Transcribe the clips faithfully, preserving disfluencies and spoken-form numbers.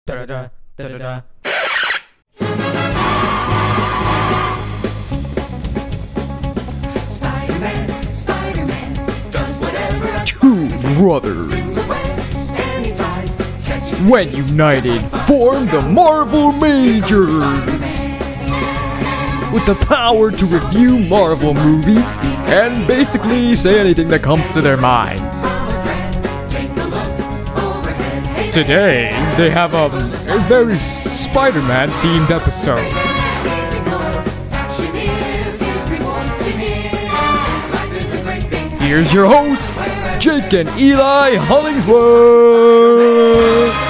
Da-da-da, da-da-da. Spider-Man, Spider-Man does whatever a Two brothers, spins a web and he flies, catches when united, form the Marvel Majors. With the power to review Marvel movies and basically say anything that comes to their minds. Take a look overhead. Hey, Today, they have um, a very Spider-Man themed episode. amazing world. Action is his reward to him. Life is a great big Here's your hosts, Jake and Eli Hollingsworth.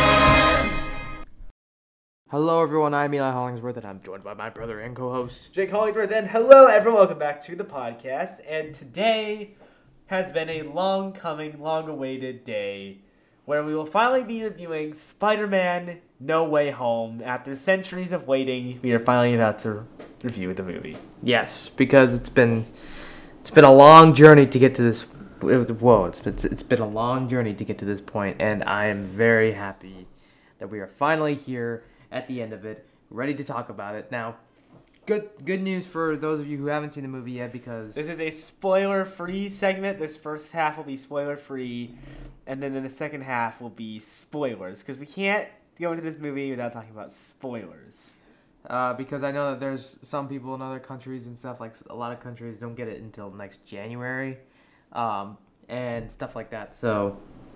Hello everyone, I'm Eli Hollingsworth and I'm joined by my brother and co-host. Jake Hollingsworth, and hello everyone, welcome back to the podcast. And today has been a long coming, long awaited day where we will finally be reviewing Spider-Man No Way Home. After centuries of waiting, we are finally about to review the movie. Yes, because it's been it's been a long journey to get to this. Whoa, it's it's, it's been a long journey to get to this point, and I am very happy that we are finally here at the end of it, ready to talk about it. Now, good good news for those of you who haven't seen the movie yet, because This is a spoiler-free segment. This first half will be spoiler-free, and then in the second half will be spoilers, because we can't go into this movie without talking about spoilers. uh, because I know that there's some people in other countries and stuff, like a lot of countries don't get it until next January, um, and stuff like that. So,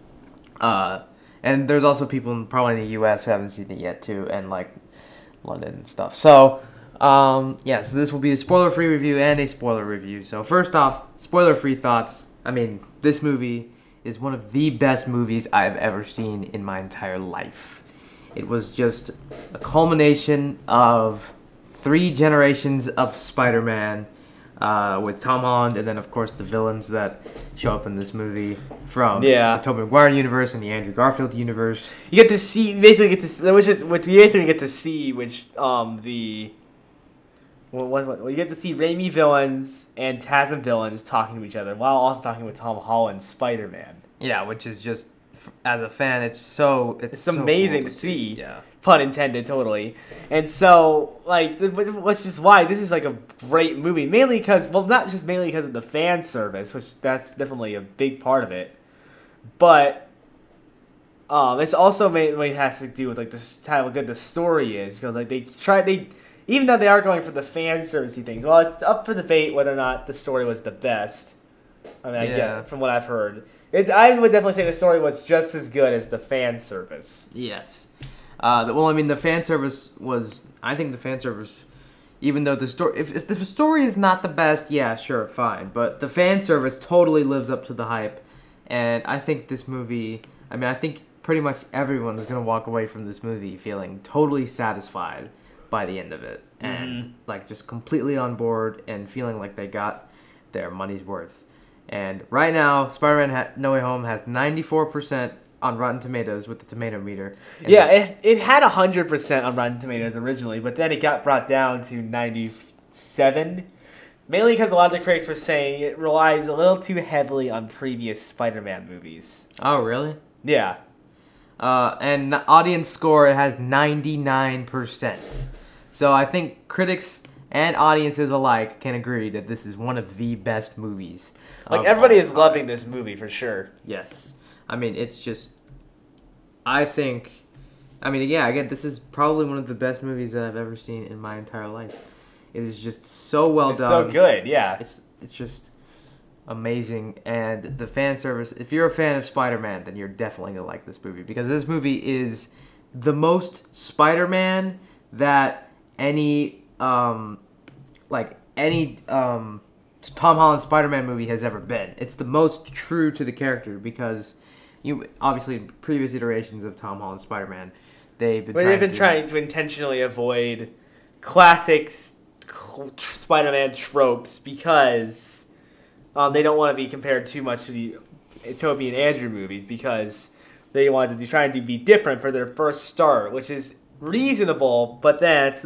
uh, and there's also people in, probably in the U S who haven't seen it yet too, and like London and stuff. So, um, yeah, so this will be a spoiler-free review and a spoiler review. So first off, spoiler-free thoughts. I mean, this movie is one of the best movies I've ever seen in my entire life. It was just a culmination of three generations of Spider-Man, uh, with Tom Holland, and then of course the villains that show up in this movie from Yeah. the Tobey Maguire universe and the Andrew Garfield universe. You get to see, basically get to, see- which is, which you basically get to see, which, um, the, what, what, what, you get to see Raimi villains and Tasm villains talking to each other, while also talking with Tom Holland, Spider-Man. Yeah, which is just, f- as a fan, it's so it's, It's so amazing cool to see. Yeah. Pun intended, totally. And so, like, th- which which is why this is, like, a great movie. Mainly because, well, not just mainly because of the fan service, which that's definitely a big part of it. But, um, it's also mainly has to do with, like, this, how good the story is. Because, like, they try, they, even though they are going for the fan servicey things, well, it's up for debate whether or not the story was the best. I mean, I Yeah. get from what I've heard. It, I would definitely say the story was just as good as the fan service. Yes. Uh, the- well, I mean, the fan service was. I think the fan service, even though the story, if, if the story is not the best, yeah, sure, fine. But the fan service totally lives up to the hype, and I think this movie. I mean, I think pretty much everyone is gonna walk away from this movie feeling totally satisfied by the end of it, and like just completely on board and feeling like they got their money's worth. And right now, Spider-Man ha- No Way Home has ninety-four percent on Rotten Tomatoes with the tomato meter. And Yeah, the- it, it had one hundred percent on Rotten Tomatoes originally, but then it got brought down to ninety-seven. Mainly because a lot of the critics were saying it relies a little too heavily on previous Spider-Man movies. Oh, really? Yeah. Uh, and the audience score, it has ninety-nine percent. So I think critics and audiences alike can agree that this is one of the best movies. Like, of everybody all is time. loving this movie for sure. Yes. I mean, it's just. I think. I mean, yeah, again, this is probably one of the best movies that I've ever seen in my entire life. It is just so well It's done. so good, yeah. It's it's just amazing, and the fan service. If you're a fan of Spider-Man, then you're definitely gonna like this movie, because this movie is the most Spider-Man that any um like any um Tom Holland Spider-Man movie has ever been. It's the most true to the character, because you obviously previous iterations of Tom Holland Spider-Man, they've been But trying they've been to do- trying to intentionally avoid classic s- cl- Spider-Man tropes because um, they don't want to be compared too much to the Tobey and Andrew movies, because they wanted to try and be different for their first start, which is reasonable. But then, it's,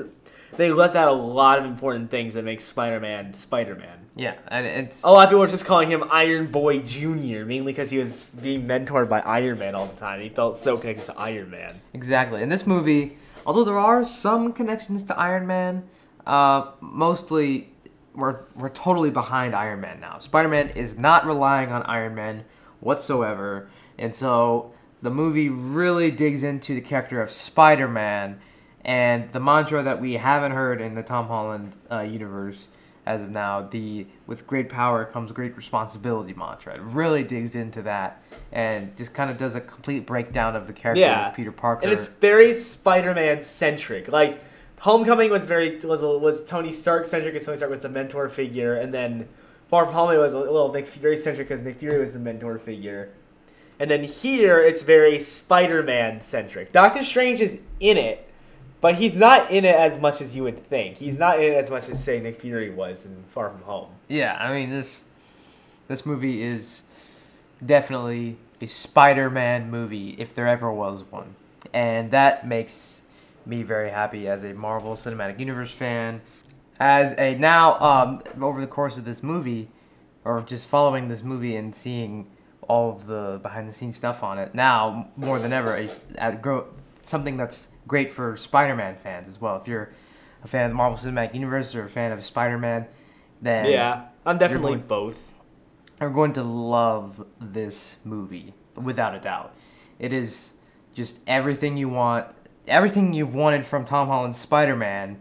they left out a lot of important things that make Spider-Man Spider-Man. Yeah, and it's A lot of people were just calling him Iron Boy Junior, mainly because he was being mentored by Iron Man all the time. He felt so connected to Iron Man. exactly in this movie. Although there are some connections to Iron Man, uh, mostly we're we're totally behind Iron Man now. Spider-Man is not relying on Iron Man whatsoever, and so the movie really digs into the character of Spider-Man and the mantra that we haven't heard in the Tom Holland uh, universe as of now, the with great power comes great responsibility mantra. It really digs into that and just kind of does a complete breakdown of the character Yeah, of Peter Parker. and it's very Spider-Man centric. Like Homecoming was very was was Tony Stark centric, because Tony Stark was the mentor figure, and then Far From Home was a little Nick Fury centric because Nick Fury was the mentor figure, and then here it's very Spider-Man centric. Doctor Strange is in it, but he's not in it as much as you would think. He's not in it as much as, say, Nick Fury was in Far From Home. Yeah, I mean this this movie is definitely a Spider-Man movie if there ever was one, and that makes me very happy as a Marvel Cinematic Universe fan. As a now um, over the course of this movie, or just following this movie and seeing all of the behind-the-scenes stuff on it, now more than ever, a, a grow, something that's great for Spider-Man fans as well. If you're a fan of the Marvel Cinematic Universe or a fan of Spider-Man, then Yeah, I'm definitely going- both. are going to love this movie without a doubt. It is just everything you want, everything you've wanted from Tom Holland's Spider-Man,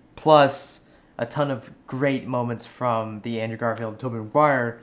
plus a ton of great moments from the Andrew Garfield and Tobey Maguire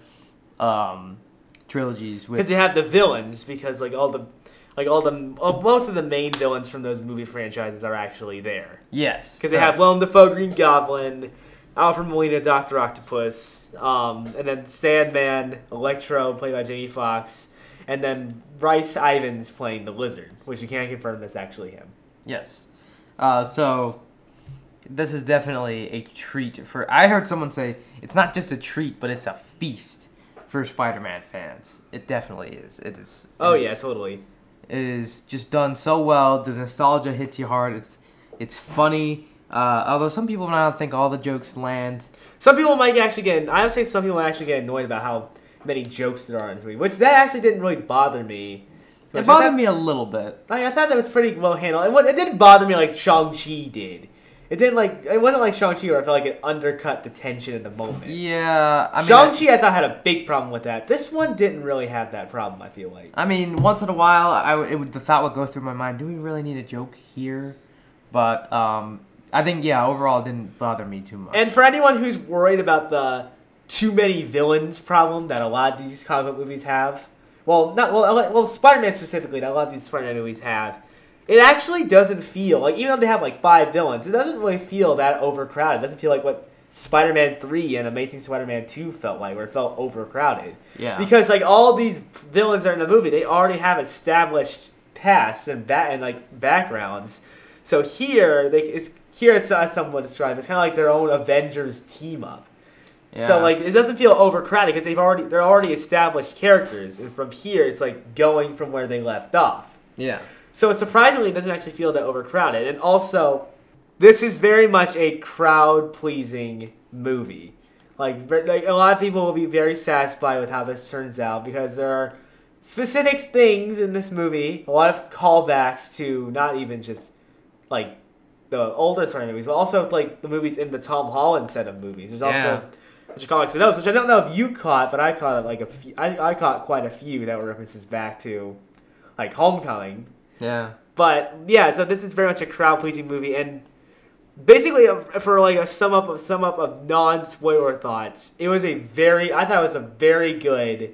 um, trilogies. With Because you have the villains, because like all the, like all the, well, most of the main villains from those movie franchises are actually there. yes, Because so- they have Willem Dafoe, Green Goblin, Alfred Molina, Doctor Octopus, um, and then Sandman, Electro, played by Jamie Foxx, and then Bryce Ivans playing the Lizard, which you can't confirm that's actually him. Yes. Uh, so this is definitely a treat for. I heard someone say it's not just a treat, but it's a feast for Spider-Man fans. It definitely is. It is. Oh it yeah, is- totally. It is just done so well. The nostalgia hits you hard. It's it's funny. Uh, although some people might not think all the jokes land. Some people might actually get, I would say some people might actually get annoyed about how many jokes there are in this movie, which that actually didn't really bother me. It Which I bothered thought- me a little bit. Like, I thought that was pretty well handled. It, wa- it didn't bother me like Shang-Chi did. It didn't like, it wasn't like Shang-Chi where I felt like it undercut the tension in the moment. Yeah, I mean, Shang-Chi I thought had a big problem with that. This one didn't really have that problem, I feel like. I mean, once in a while, I would, it would, the thought would go through my mind: do we really need a joke here? But um, I think yeah, overall, it didn't bother me too much. And for anyone who's worried about the too many villains problem that a lot of these comic book movies have, well, not well, well, Spider-Man specifically, that a lot of these Spider-Man movies have, it actually doesn't feel like, even though they have like five villains, it doesn't really feel that overcrowded. It doesn't feel like what Spider-Man three and Amazing Spider-Man two felt like, where it felt overcrowded. Yeah. Because like all these villains that are in the movie, they already have established pasts and ba- and like backgrounds. So here, they it's here it's uh, somewhat described. It's kind of like their own Avengers team up. yeah. So like it doesn't feel overcrowded because they've already they're already established characters, and from here it's like going from where they left off. yeah. So surprisingly, it doesn't actually feel that overcrowded. And also, this is very much a crowd-pleasing movie. Like, ver- like a lot of people will be very satisfied with how this turns out because there are specific things in this movie, a lot of callbacks to not even just like the older Spider-Man movies, but also like the movies in the Tom Holland set of movies. There's Yeah. also which comics of those, which I don't know if you caught, but I caught like a few. I, I caught quite a few that were references back to like Homecoming. Yeah. But yeah, so this is very much a crowd pleasing movie, and basically uh, for like a sum up of sum up of non spoiler thoughts, it was a very I thought it was a very good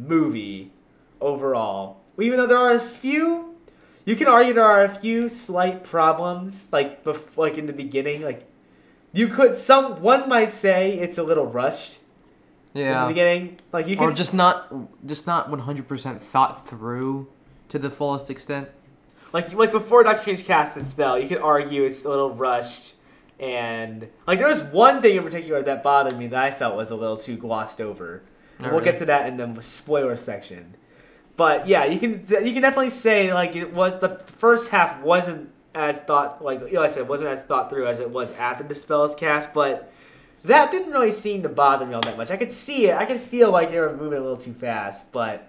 movie overall. Even though there are a few, you can argue there are a few slight problems, like bef- like in the beginning, like you could some one might say it's a little rushed in the Yeah. beginning, like you Or can just not, just not one hundred percent thought through to the fullest extent. Like like before Doctor Strange cast the spell, you could argue it's a little rushed, and like there was one thing in particular that bothered me that I felt was a little too glossed over. And Oh, we'll really? get to that in the spoiler section. But yeah, you can you can definitely say like it was the first half wasn't as thought like you know, like I said, it wasn't as thought through as it was after the spell was cast, but that didn't really seem to bother me all that much. I could see it, I could feel like they were moving a little too fast, but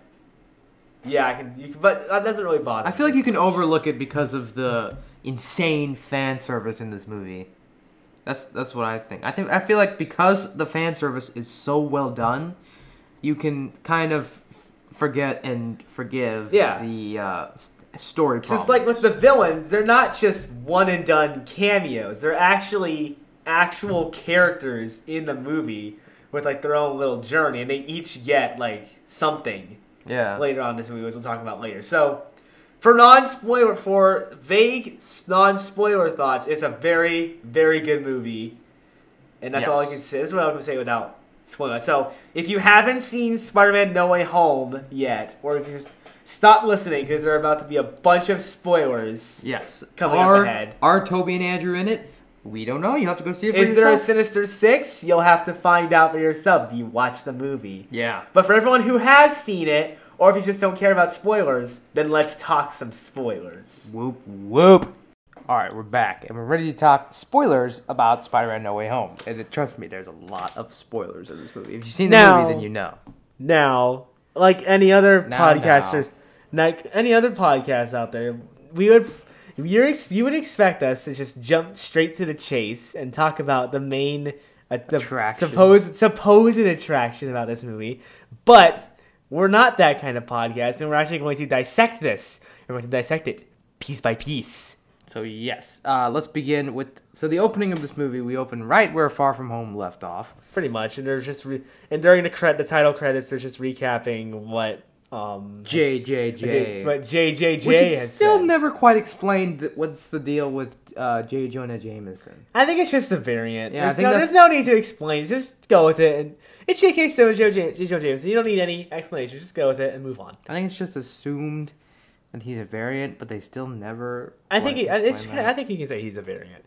yeah, I can. You can but that doesn't really bother. I me feel like as you can much. overlook it because of the insane fan service in this movie. That's that's what I think. I think I feel like because the fan service is so well done, you can kind of forget and forgive Yeah. the uh, s- story problems. Just like with the villains, they're not just one and done cameos. They're actually actual characters in the movie with like their own little journey, and they each get like something yeah. later on in this movie, which we'll talk about later. So, for non-spoiler, for vague non-spoiler thoughts, it's a very, very good movie, and that's all I Yes. can say. This is what I can say without spoiling. So, if you haven't seen Spider-Man: No Way Home yet, or if you just stop listening because there are about to be a bunch of spoilers. Yes. Coming are, up ahead. Are Toby and Andrew in it? We don't know. You have to go see it for Is there a yourself. Sinister Six? You'll have to find out for yourself if you watch the movie. Yeah. But for everyone who has seen it, or if you just don't care about spoilers, then let's talk some spoilers. Whoop whoop. All right, we're back and we're ready to talk spoilers about Spider-Man: No Way Home. And it, trust me, there's a lot of spoilers in this movie. If you've seen the Now- movie, then you know. Now, like any other Now, podcasters, like any other podcasts out there, we would you're ex- you would expect us to just jump straight to the chase and talk about the main uh, the Attraction. supposed supposed attraction about this movie, but we're not that kind of podcast, and we're actually going to dissect this. We're going to dissect it piece by piece. So yes, uh, let's begin with. So the opening of this movie, we open right where Far From Home left off. Pretty much, and there's just re- and during the cred- the title credits, there's just recapping what um J J J. what J J J Which is has still said. never quite explained th- what's the deal with uh, J. Jonah Jameson. I think it's just a variant. Yeah, I there's, think no, that's- there's no need to explain. Just go with it. And it's J K. Simmons, J. J. J. Jonah Jameson. You don't need any explanation. Just go with it and move on. I think it's just assumed that he's a variant, but they still never. I think quite he, it's. explain Kinda, that. I think you can say he's a variant.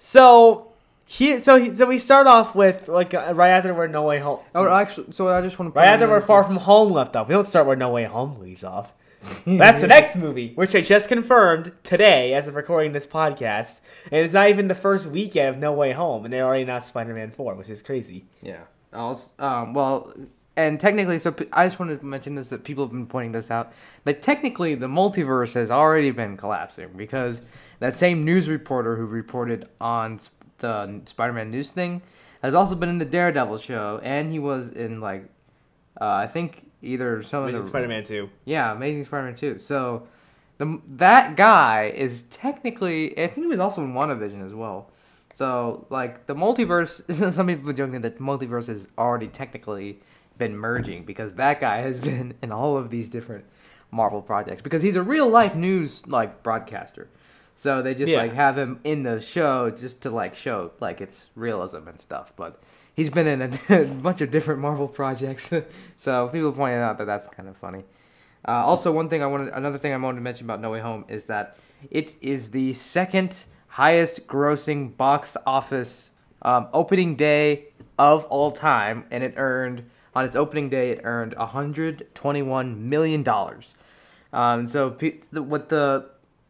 So he, so he, so we start off with like uh, right after we're No Way Home. Oh, actually, so I just want to. Right after we're Far From Home left off. We don't start where No Way Home leaves off. That's the next movie, which I just confirmed today as of recording this podcast. And it's not even the first weekend of No Way Home, and they're already not Spider-Man four, which is crazy. Yeah. Also, um, well, and technically, so p- I just wanted to mention this that people have been pointing this out. That technically, the multiverse has already been collapsing because that same news reporter who reported on sp- the Spider-Man news thing has also been in the Daredevil show, and he was in like, uh, I think either some of the Spider-Man two. Yeah, Amazing Spider-Man two. So, the that guy is technically, I think he was also in WandaVision as well. So, like, the multiverse, some people are joking that the multiverse has already technically been merging because that guy has been in all of these different Marvel projects because he's a real-life news, like, broadcaster. So they just, Yeah. like, have him in the show just to, like, show, like, it's realism and stuff. But he's been in a, a bunch of different Marvel projects. So people pointed out that that's kind of funny. Uh, also, one thing I wanted, another thing I wanted to mention about No Way Home is that it is the second highest grossing box office um, opening day of all time, and it earned on its opening day it earned one hundred twenty-one million dollars. Um, so pe- the, what the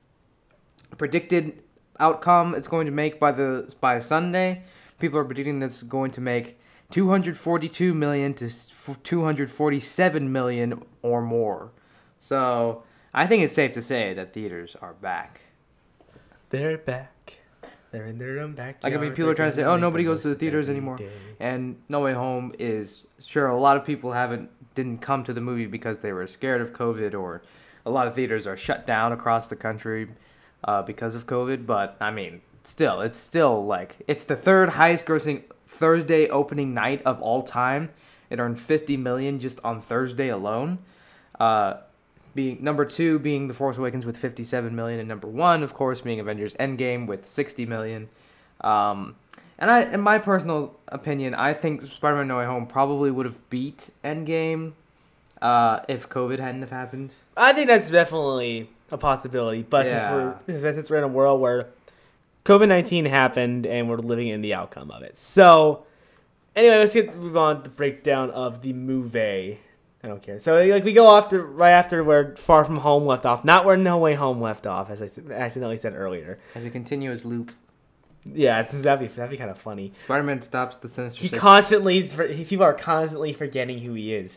predicted outcome it's going to make by the by Sunday, people are predicting that it's going to make two hundred forty-two million to two hundred forty-seven million or more. So I think it's safe to say that theaters are back. They're back. They're in their own backyard. Like, I mean, people are trying to say, oh, nobody goes to the theaters anymore. And No Way Home is, sure, a lot of people haven't, didn't come to the movie because they were scared of COVID, or a lot of theaters are shut down across the country uh, because of COVID. But, I mean, still, it's still, like, it's the third highest grossing Thursday opening night of all time. It earned fifty million dollars just on Thursday alone. Uh, being number two being The Force Awakens with fifty-seven million dollars, and number one, of course, being Avengers Endgame with sixty million dollars. Um, and I, in my personal opinion, I think Spider-Man No Way Home probably would have beat Endgame uh, if COVID hadn't have happened. I think that's definitely a possibility, but Yeah. since we're since we're in a world where COVID nineteen happened and we're living in the outcome of it. So, anyway, let's get move on to the breakdown of the movie. I don't care. So like we go off to right after where Far From Home left off, not where No Way Home left off, as I s- accidentally said earlier. As a continuous loop. Yeah, it's, that'd be that'd be kind of funny. Spider-Man stops the Sinister He Six. constantly, people are constantly forgetting who he is.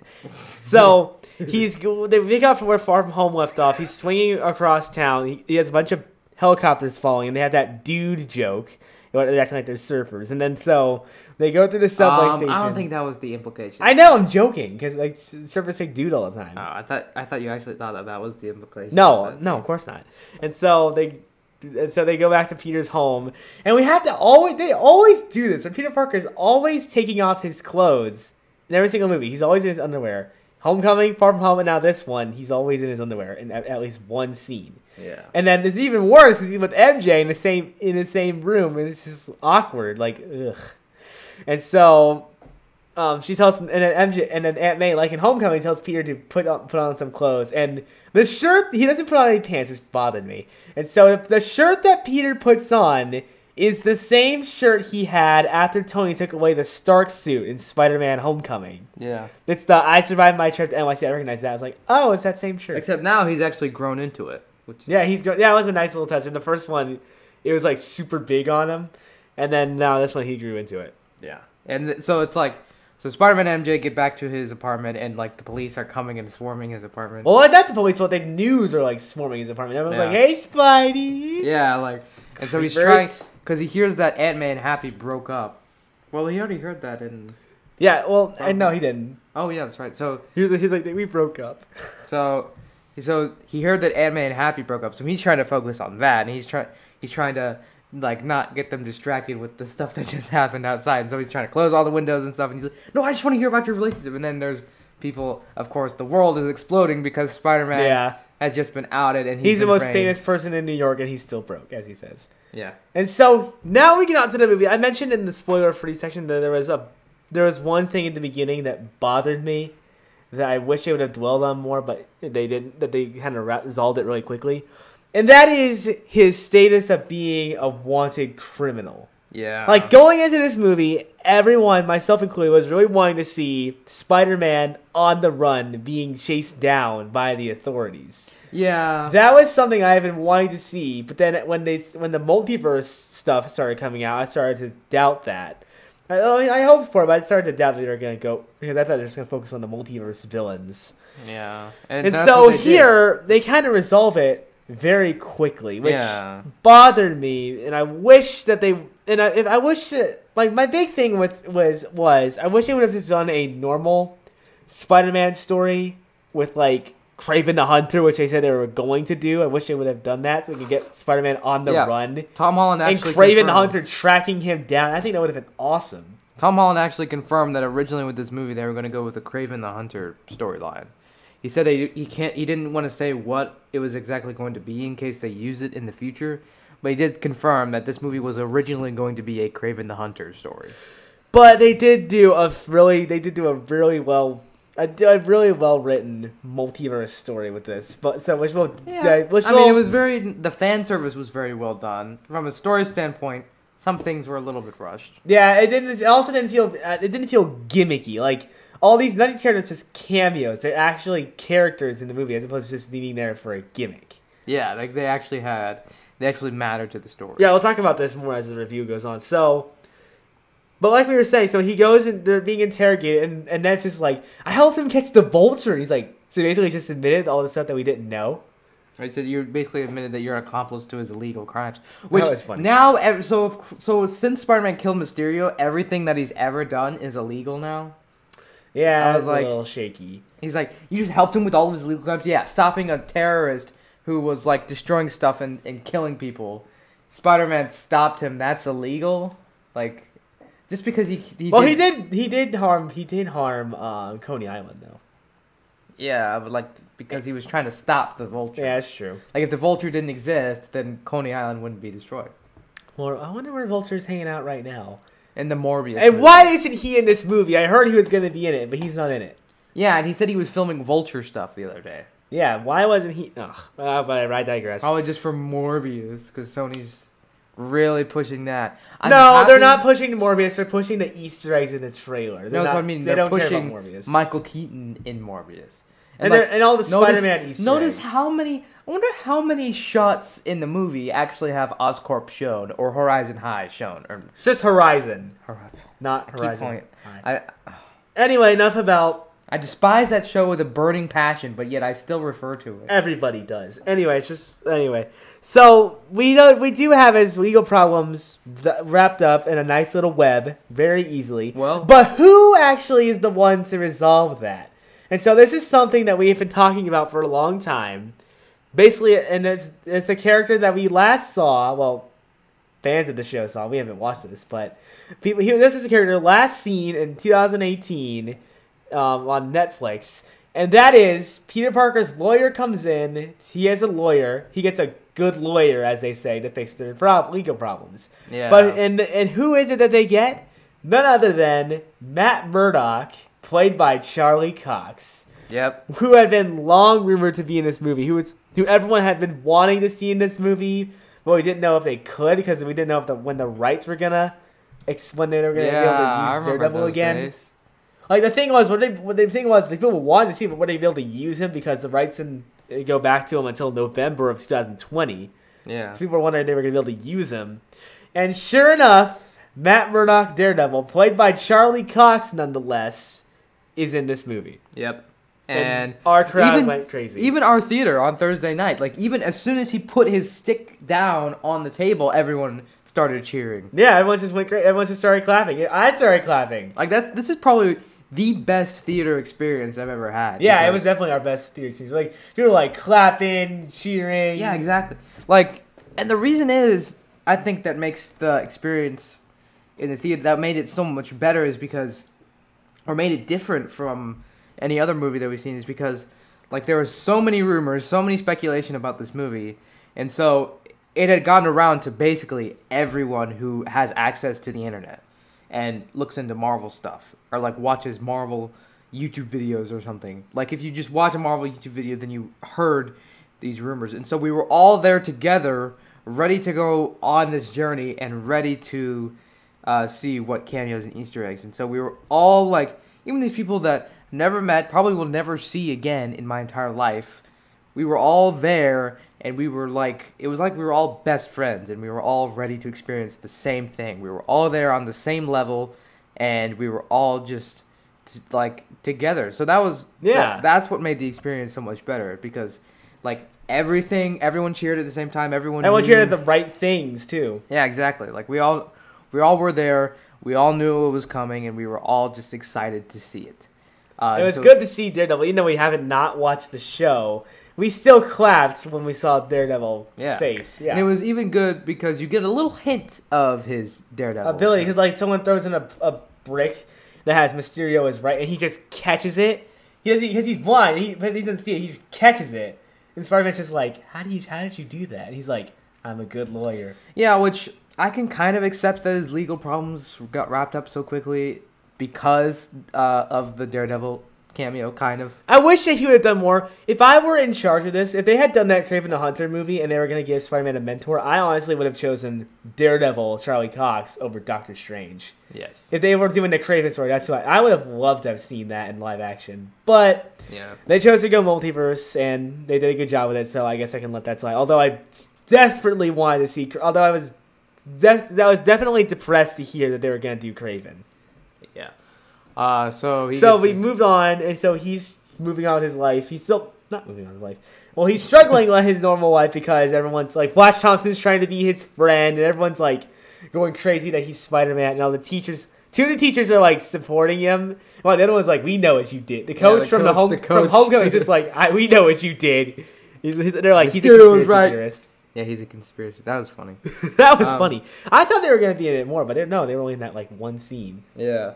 So he's they pick up from where Far From Home left off. He's swinging across town. He, he has a bunch of helicopters falling, and they have that dude joke. They're acting like they're surfers, and then so they go through the subway Um, station. I don't think that was the implication. I know I'm joking because like surfers say dude all the time. Oh, I thought I thought you actually thought that that was the implication. No, That's- no, of course not. And so they, and so they go back to Peter's home, and we have to always. They always do this. When Peter Parker's always taking off his clothes in every single movie. He's always in his underwear. Homecoming, Far From Home, and now this one, he's always in his underwear in at, at least one scene. Yeah. And then it's even worse is with M J in the same in the same room, and it's just awkward. Like ugh. And so. Um, she tells, and then M J, and then Aunt May, like in Homecoming, tells Peter to put on put on some clothes, and the shirt he doesn't put on any pants, which bothered me. And so the, the shirt that Peter puts on is the same shirt he had after Tony took away the Stark suit in Spider-Man: Homecoming. Yeah. It's the "I survived my trip to N Y C." I recognize that. I was like, oh, it's that same shirt. Except now he's actually grown into it. Which Yeah, he's go- yeah, it was a nice little touch. In the first one, it was like super big on him, and then now this one he grew into it. Yeah. And th- so it's like, so Spider-Man and M J get back to his apartment, and like the police are coming and swarming his apartment. Well, like not the police, but the news are like swarming his apartment. Everyone's Yeah. like, "Hey, Spidey!" Yeah, like, and so he's Reverse. trying because he hears that Aunt May and Happy broke up. Well, he already heard that in. Yeah, well, I no, he didn't. Oh yeah, that's right. So He was, he's like, we broke up. so so he heard that Aunt May and Happy broke up. So he's trying to focus on that, and he's trying he's trying to like not get them distracted with the stuff that just happened outside. And so he's trying to close all the windows and stuff. And he's like, no, I just want to hear about your relationship. And then there's people, of course, the world is exploding because Spider-Man Yeah, has just been outed, and he's, he's the been most framed. famous person in New York, and he's still broke, as he says. Yeah. And so now we get on to the movie. I mentioned in the spoiler-free section that there was a there was one thing at the beginning that bothered me that I wish they would have dwelled on more, but they didn't. That they kind of resolved it really quickly, and that is his status of being a wanted criminal. Yeah. Like going into this movie, everyone, myself included, was really wanting to see Spider-Man on the run, being chased down by the authorities. Yeah. That was something I've been wanting to see, but then when they when the multiverse stuff started coming out, I started to doubt that. I, I mean, I hoped for it, but I started to doubt that they were going to go because I thought they were just going to focus on the multiverse villains. Yeah. And that's so what they did. here they kind of resolve it very quickly, which Yeah. bothered me, and I wish that they and I, if I wish that, like my big thing with was was I wish they would have just done a normal Spider-Man story with like Kraven the Hunter, which they said they were going to do. I wish they would have done that so we could get Spider-Man on the Yeah. run Tom Holland and actually Kraven the confirmed- Hunter tracking him down. I think that would have been awesome. Tom Holland actually confirmed that originally with this movie they were going to go with a Kraven the Hunter storyline. He said that he can't. He didn't want to say what it was exactly going to be in case they use it in the future, but he did confirm that this movie was originally going to be a Kraven the Hunter story. But they did do a really, they did do a really well, a, a really well written multiverse story with this. But so which will, yeah, which I will, mean, it was very. The fan service was very well done from a story standpoint. Some things were a little bit rushed. yeah. It didn't. It also didn't feel. uh, It didn't feel gimmicky. Like all these, none of these characters are just cameos. They're actually characters in the movie as opposed to just being there for a gimmick. Yeah, like they actually had. They actually mattered to the story. Yeah, we'll talk about this more as the review goes on. So, but like we were saying, so he goes and they're being interrogated, and and that's just like I helped him catch the vulture. And he's like, so basically, he just admitted all the stuff that we didn't know. Right, so you basically admitted that you're an accomplice to his illegal crimes. Which was funny. now, ev- so so since Spider-Man killed Mysterio, everything that he's ever done is illegal now. Yeah, I I was was like- a little shaky. He's like, you just helped him with all of his illegal crimes. Yeah, stopping a terrorist who was like destroying stuff and, and killing people. Spider-Man stopped him. That's illegal. Like, just because he he Well, did, he did. He did harm. He did harm um, Coney Island, though. Yeah, but like because he was trying to stop the vulture. Yeah, that's true. Like if the vulture didn't exist, then Coney Island wouldn't be destroyed. Well, I wonder where Vulture's hanging out right now. And the Morbius. And movie. why isn't he in this movie? I heard he was going to be in it, but he's not in it. Yeah, and he said he was filming vulture stuff the other day. Yeah, why wasn't he? Ugh, uh, whatever. I digress. Probably just for Morbius, because Sony's really pushing that. I'm no, they're happy- not pushing Morbius. They're pushing the Easter eggs in the trailer. They're No, that's not, what I mean. They They're don't care pushing about Morbius. Michael Keaton in Morbius. and, like, they're- and all the notice- Spider-Man Easter Notice eggs. how many. I wonder how many shots in the movie actually have Oscorp shown or Horizon High shown or It's just Horizon, Horizon. not Keep Horizon. calling it. High. I Anyway, enough about. I despise that show with a burning passion, but yet I still refer to it. Everybody does. Anyway, it's just anyway. So we do we do have his legal problems wrapped up in a nice little web very easily. Well- but who actually is the one to resolve that? And so this is something that we have been talking about for a long time. Basically, and it's it's a character that we last saw. Well, fans of the show saw. We haven't watched this, but people here. This is a character last seen in two thousand eighteen um, on Netflix. And that is, Peter Parker's lawyer comes in, he has a lawyer, he gets a good lawyer, as they say, to fix their prob- legal problems. Yeah. But, and, and who is it that they get? None other than Matt Murdock, played by Charlie Cox, Yep. who had been long rumored to be in this movie, who was, who everyone had been wanting to see in this movie, but we didn't know if they could, because we didn't know if the, when the rights were gonna, ex- when they were gonna Yeah, be I able to use remember Daredevil those again. days. Like the thing was, what they what the thing was, people wanted to see, but would they be able to use him because the rights didn't go back to him until November of twenty twenty. Yeah. So people were wondering if they were going to be able to use him, and sure enough, Matt Murdock Daredevil, played by Charlie Cox, nonetheless, is in this movie. Yep. And, And our crowd even- went crazy. even our theater on Thursday night, like even as soon as he put his stick down on the table, everyone started cheering. yeah, everyone just went crazy. Everyone just started clapping. I started clapping. Like that's this is probably the best theater experience I've ever had. Yeah, it because- was definitely our best theater experience. Like people were like clapping, cheering. Yeah, exactly. Like, and the reason is, I think that makes the experience in the theater that made it so much better is because, or made it different from any other movie that we've seen is because, like, there was so many rumors, so many speculation about this movie, and so it had gotten around to basically everyone who has access to the internet and looks into Marvel stuff or like watches Marvel YouTube videos or something. Like if you just watch a Marvel YouTube video, then you heard these rumors. And so we were all there together, ready to go on this journey and ready to uh, see what cameos and Easter eggs. And so we were all like, even these people that never met, probably will never see again in my entire life, we were all there and we were like, it was like we were all best friends and we were all ready to experience the same thing. We were all there on the same level and we were all just t- like together. So that was, Yeah. that- that's what made the experience so much better because like everything, everyone cheered at the same time. Everyone Everyone knew- cheered at the right things too. Yeah, exactly. Like we all, we all were there. We all knew it was coming and we were all just excited to see it. Uh, It was so- good to see Daredevil, even though we haven't not watched the show. We still clapped when we saw Daredevil's Yeah. face. Yeah, And it was even good because you get a little hint of his Daredevil ability because like someone throws in a, a brick that has Mysterio is right, and he just catches it. He doesn't because he's blind. He but he doesn't see it. He just catches it. And Spider-Man's just like, how do you how did you do that? And he's like, I'm a good lawyer. Yeah, which I can kind of accept that his legal problems got wrapped up so quickly because uh, of the Daredevil cameo, kind of. I wish that he would have done more. If I were in charge of this, if they had done that Kraven the Hunter movie and they were going to give Spider-Man a mentor, I honestly would have chosen Daredevil, Charlie Cox, over Doctor Strange. Yes. If they were doing the Kraven story, that's what I would have loved to have seen that in live action. But Yeah. they chose to go multiverse, and they did a good job with it, so I guess I can let that slide. Although I desperately wanted to see, although I was, de- that was definitely depressed to hear that they were going to do Kraven. Yeah. Uh, so he So gets we his- moved on, and so he's moving on with his life. He's still not moving on with his life. Well, he's struggling with his normal life because everyone's like, Flash Thompson's trying to be his friend, and everyone's like going crazy that he's Spider-Man. And all the teachers, two of the teachers are like supporting him. Well, the other one's like, we know what you did. The coach the from the coach- home the from coach. Homecoming is just like, I, we know what you did. He's, he's- they're like, he's a Mysterio was conspiracy right. theorist. Yeah, he's a conspiracy. That was funny. That was Um, funny. I thought they were going to be in it more, but they're, no, they were only in that like one scene. Yeah.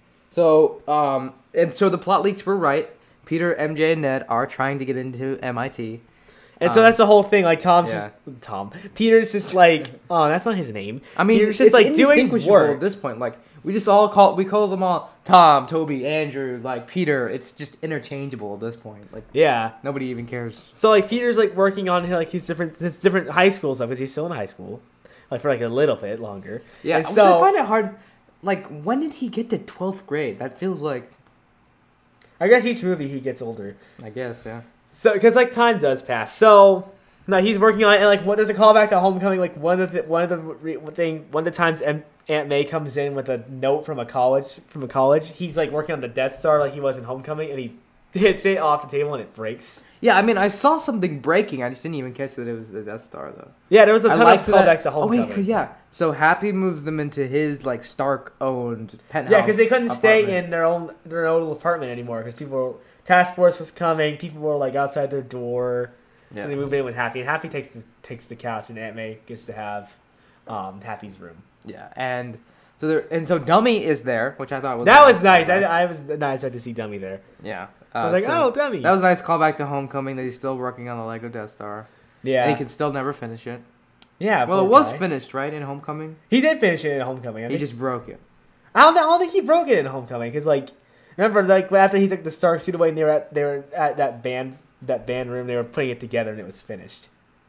So, um, and so the plot leaks were right. Peter, M J, and Ned are trying to get into M I T. And so Um, that's the whole thing. Like Tom's yeah. just Tom. Peter's just like, oh, that's not his name. I mean, Peter's just it's like doing indistinguishable work. at this point. Like we just all call we call them all Tom, Toby, Andrew, like Peter. It's just interchangeable at this point. Like Yeah. nobody even cares. So like Peter's like working on like his different his different high school stuff because he's still in high school. like for like a little bit longer. Yeah, and which so I find it hard. Like, when did he get to twelfth grade? That feels like, I guess each movie he gets older. I guess, yeah. So because like time does pass. So now he's working on it, and like what there's a callback to Homecoming. Like one of the one of the re- thing one of the times Aunt Aunt May comes in with a note from a college from a college. He's like working on the Death Star like he was in Homecoming, and he hits it off the table and it breaks. Yeah, I mean, I saw something breaking. I just didn't even catch that it was the Death Star, though. Yeah, there was a I ton of liked callbacks that- to Homecoming. Oh, wait, 'cause yeah. So Happy moves them into his, like, Stark-owned penthouse. Yeah, because they couldn't stay apartment. in their own their own little apartment anymore because people were, task force was coming. People were like outside their door. Yeah. So they move in with Happy, and Happy takes the takes the couch, and Aunt May gets to have um, Happy's room. Yeah, and so there, and so Dummy is there, which I thought was That a was nice. I, callback. I was nice to see Dummy there. yeah. I was Uh, like, so oh, Dummy. that was a nice callback to Homecoming that he's still working on the Lego Death Star, yeah, and he can still never finish it. yeah. Well, poor it was guy. finished, right, in Homecoming. He did finish it in Homecoming. I He think. just broke it. I don't. I don't think he broke it in Homecoming because like, remember like after he took the Stark suit away, and they were at they were at that band that band room. They were putting it together, and it was finished.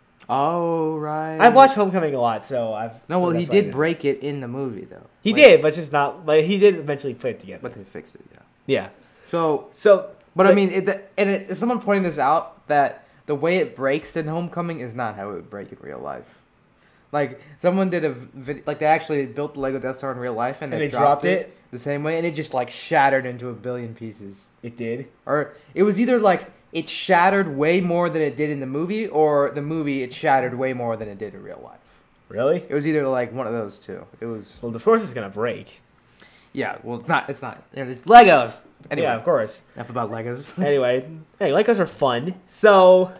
Oh right. I've watched Homecoming a lot, so I've. No, so well, he that's why I did know. break it in the movie though. He Like, did, but just not. But he did eventually put it together. but they fixed it. Yeah. yeah. So, So, but I like- mean, it, the- and it, is someone pointing this out that the way it breaks in Homecoming is not how it would break in real life. Like someone did a vid- like they actually built the Lego Death Star in real life and they, And they dropped, dropped it, it? the same way and it just like shattered into a billion pieces. it did. Or it was either like it shattered way more than it did in the movie, or the movie it shattered way more than it did in real life. Really? It was either like one of those two. It was Well, of course it's gonna break. yeah. Well, it's not. It's not. It's Legos. Anyway, Yeah, of course. enough about Legos. Anyway, hey, Legos are fun. So,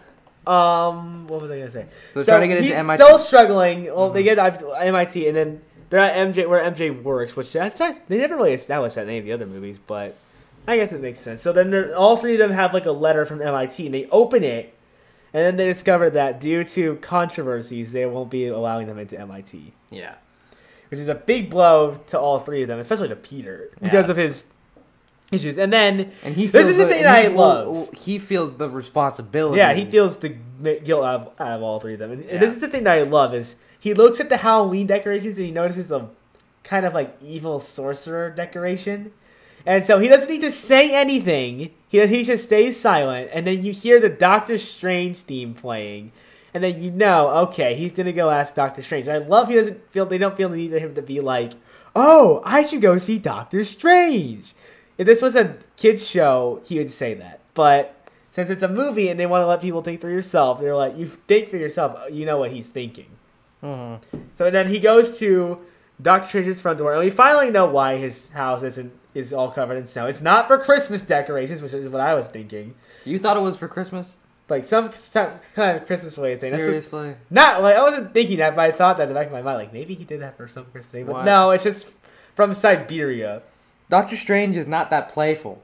um, what was I gonna say? So trying to get into he's M I T. still struggling. Well, they get M I T, and then they're at M J, where M J works, which that's they never really established that in any of the other movies, but I guess it makes sense. So then they're, all three of them have like a letter from M I T, and they open it, and then they discover that due to controversies, they won't be allowing them into M I T, Yeah. which is a big blow to all three of them, especially to Peter because Yeah. of his issues. And then And he This feels is the thing that I well, love. well, He feels the responsibility. yeah, he feels the guilt out of, out of all three of them. And, and Yeah. this is the thing that I love is he looks at the Halloween decorations and he notices a kind of like evil sorcerer decoration. And so he doesn't need to say anything. He, he just stays silent. And then you hear the Doctor Strange theme playing. And then you know, okay, he's going to go ask Doctor Strange. And I love he doesn't feel, they don't feel the need for him to be like, oh, I should go see Doctor Strange. If this was a kid's show, he would say that. But since it's a movie and they want to let people think for yourself, they're like, you think for yourself, you know what he's thinking. Mhm. So then he goes to Doctor Strange's front door, and we finally know why his house isn't is all covered in snow. It's not for Christmas decorations, which is what I was thinking. You thought it was for Christmas? Like some kind of Christmas related thing. That's what- Seriously? not like I wasn't thinking that, but I thought that in the back of my mind, like maybe he did that for some Christmas thing. But What? no, it's just from Siberia. Doctor Strange is not that playful.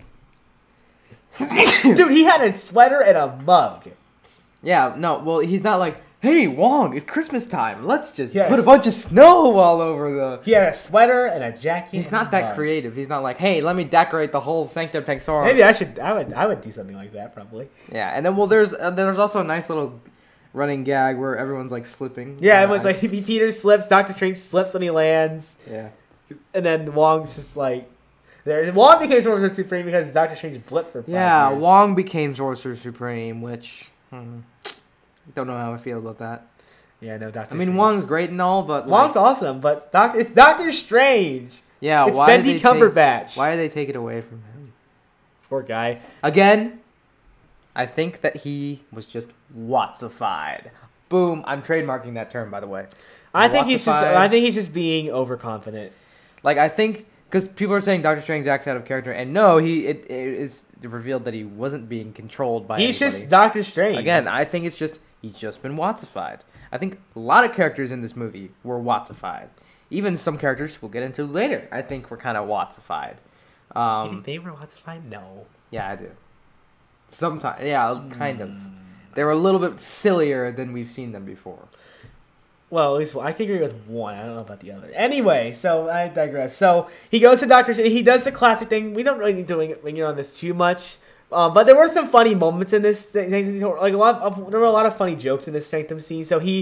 Dude, he had a sweater and a mug. Yeah, no, well, he's not like, hey, Wong, it's Christmas time. Let's just Yes. put a bunch of snow all over the... He had a sweater and a jacket. He's and not a that mug. creative. He's not like, hey, let me decorate the whole Sanctum Sanctorum. Maybe I should. I would. I would do something like that probably. Yeah, and then, well, there's uh, there's also a nice little running gag where everyone's, like, slipping. Yeah, on it was ice. like Peter slips, Doctor Strange slips when he lands, Yeah. and then Wong's just like there. And Wong became Sorcerer Supreme because Doctor Strange blipped for five Yeah, years. Wong became Sorcerer Supreme, which... Hmm, don't know how I feel about that. Yeah, no, Doctor. I mean, Strange. Wong's great and all, but... Like, Wong's awesome, but Doc, it's Doctor Strange. yeah, it's why did Bendy they take- Cumberbatch. Why did they take it away from him? Poor guy. Again, I think that he was just Wattsified. Boom! I'm trademarking that term, by the way. I think he's just. Wattsified. I think he's just being overconfident. Like I think because people are saying Doctor Strange acts out of character, and no, he it, it is revealed that he wasn't being controlled by. He's anybody. just Doctor Strange. Again, I think it's just he's just been Wattsified. I think a lot of characters in this movie were Wattsified. Even some characters we'll get into later, I think were kind of Wattsified. You Um, think they were Wattsified? No. yeah, I do. Sometimes, yeah, kind of. They were a little bit sillier than we've seen them before. Well, at least I can agree with one. I don't know about the other. Anyway, so I digress. So he goes to Doctor Strange. He does the classic thing. We don't really need to linger on this too much, um, but there were some funny moments in this. Thing, like a lot of, there were a lot of funny jokes in this Sanctum scene. So he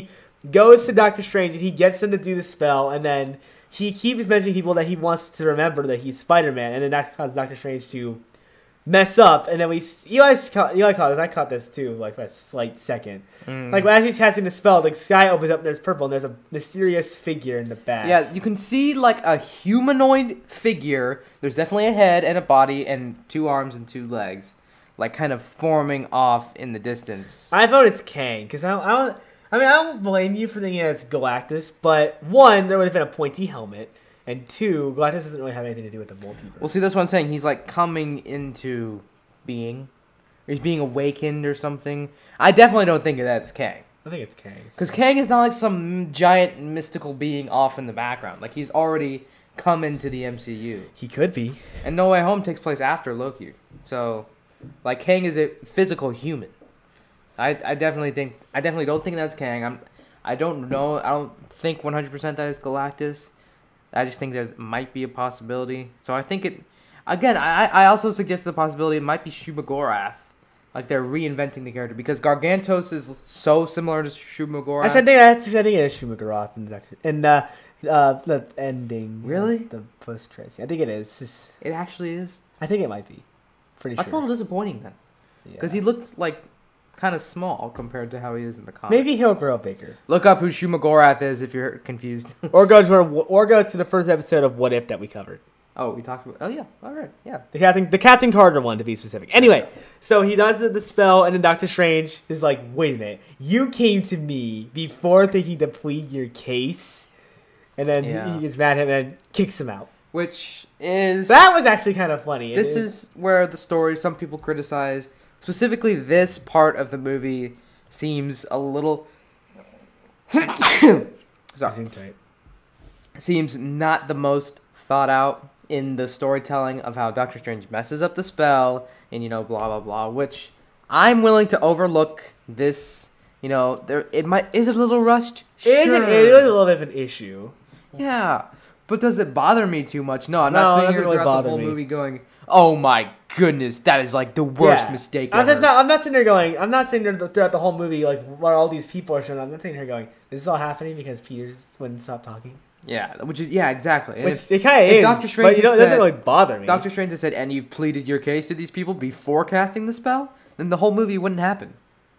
goes to Doctor Strange and he gets him to do the spell, and then he keeps mentioning people that he wants to remember that he's Spider-Man, and then that causes Doctor Strange to mess up, and then we Eli's caught, Eli caught this. I caught this too, like for a slight second. Mm. Like when as he's casting the spell, the sky opens up and there's purple, and there's a mysterious figure in the back. Yeah, you can see like a humanoid figure. There's definitely a head and a body and two arms and two legs, like kind of forming off in the distance. I thought it's Kang because I, I don't. I mean, I don't blame you for thinking that it's Galactus, but one, there would have been a pointy helmet, and two, Galactus doesn't really have anything to do with the multiverse. Well, see, that's what I'm saying. He's like coming into being. Or he's being awakened or something. I definitely don't think of that as Kang. I think it's Kang. Because Kang is not like some giant mystical being off in the background. Like, he's already come into the M C U. He could be. And No Way Home takes place after Loki. So, like, Kang is a physical human. I, I definitely think I definitely don't think that's Kang. I'm I don't know. I don't think one hundred percent that it's Galactus. I just think there might be a possibility. So I think it again, I I also suggest the possibility it might be Shumagorath. Like they're reinventing the character because Gargantos is so similar to Shumagorath. Actually, I think that's I think it is Shumagorath in the Doctor- in the uh, the ending. Really? The post credits. I think it is. It's just It actually is. I think it might be. Pretty That's sure. a little disappointing then. Because Yeah. he looked like kind of small compared to how he is in the comics. Maybe he'll grow bigger. Look up who Shumagorath is if you're confused. or go to or go to the first episode of What If that we covered. Oh, we talked about. Oh yeah, all right, yeah. The Captain, the Captain Carter one, to be specific. Anyway, so he does the, the spell, and then Doctor Strange is like, "Wait a minute, you came to me before thinking to plead your case," and then Yeah. he, he gets mad at him and kicks him out. Which is That was actually kind of funny. this It- is where the story some people criticize. Specifically, this part of the movie seems a little. Sorry, seems right. seems not the most thought out in the storytelling of how Doctor Strange messes up the spell and you know blah blah blah. Which I'm willing to overlook this. You know, there it might is it a little rushed. It, is an- it was a little bit of an issue. Yeah, but does it bother me too much? No, I'm No, it not sitting doesn't here really throughout the bother whole me. movie going, "Oh my goodness, that is like the worst Yeah. mistake I'm ever." just not. I'm not sitting there going. I'm not sitting there throughout the whole movie like while all these people are showing up. I'm not sitting here going. This is all happening because Peter wouldn't stop talking. Yeah, which is yeah, exactly. And Which if it kind of if is. Doctor Strange but you know, it had doesn't said- really bother me. Doctor Strange had said, "And you've pleaded your case to these people before casting the spell," then the whole movie wouldn't happen.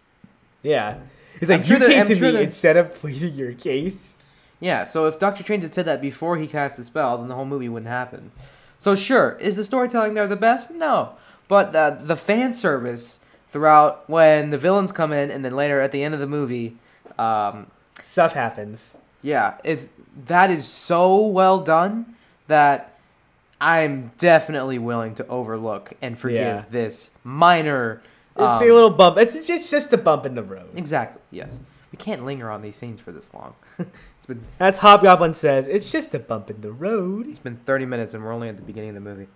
Yeah. He's I'm like, sure you that- came I'm to sure me that- instead of pleading your case. Yeah, so if Doctor Strange had said that before he cast the spell, then the whole movie wouldn't happen. So sure, is the storytelling there the best? No, but the the fan service throughout when the villains come in, and then later at the end of the movie, um, Stuff happens. yeah, it's that is so well done that I'm definitely willing to overlook and forgive Yeah. this minor. It's um, a little bump. It's, it's just a bump in the road. Exactly. Yes, we can't linger on these scenes for this long. it's been As Hobgoblin says, it's just a bump in the road. it's been thirty minutes, and we're only at the beginning of the movie.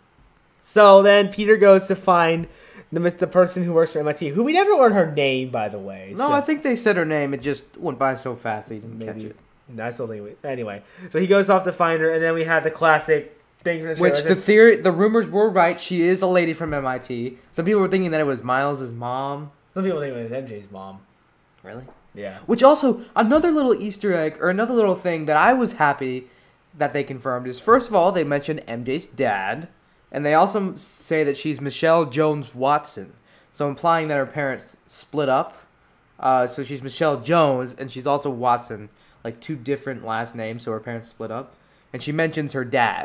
So then Peter goes to find the the person who works for M I T, who we never learned her name, by the way. No, so I think they said her name. It just went by so fast they didn't catch maybe it. that's the thing. we- Anyway, so he goes off to find her, and then we have the classic thing from the Which trailer. the theory, the rumors were right. She is a lady from M I T. Some people were thinking that it was Miles' mom. Some people think it was M J's mom. Really? Yeah. Which also another little Easter egg or another little thing that I was happy that they confirmed is first of all they mentioned M J's dad, and they also say that she's Michelle Jones Watson, so implying that her parents split up. Uh, so she's Michelle Jones and she's also Watson, like two different last names. So her parents split up, and she mentions her dad.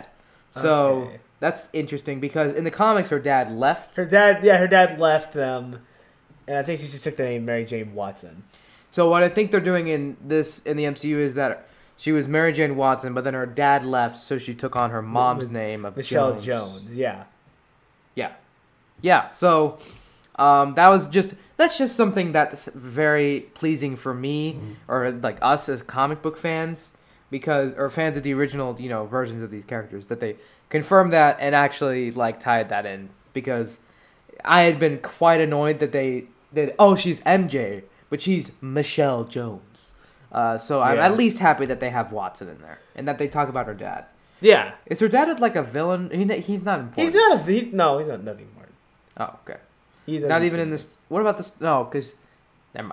So Okay. that's interesting because in the comics her dad left. Her dad, yeah, her dad left them, and I think she just took the name Mary Jane Watson. So what I think they're doing in this in the M C U is that she was Mary Jane Watson, but then her dad left, so she took on her mom's With name of Michelle Jones. Jones. Yeah. Yeah, yeah. So um, that was just that's just something that's very pleasing for me or like us as comic book fans because or fans of the original you know versions of these characters that they confirmed that and actually like tied that in because I had been quite annoyed that they did oh she's M J but she's Michelle Jones. Uh, so I'm Yeah. at least happy that they have Watson in there and that they talk about her dad. Yeah. Is her dad like a villain? He, he's not important. He's not a. He's no. He's not nothing more. Oh, okay. He's Not even in this. What about this? No, because never mind.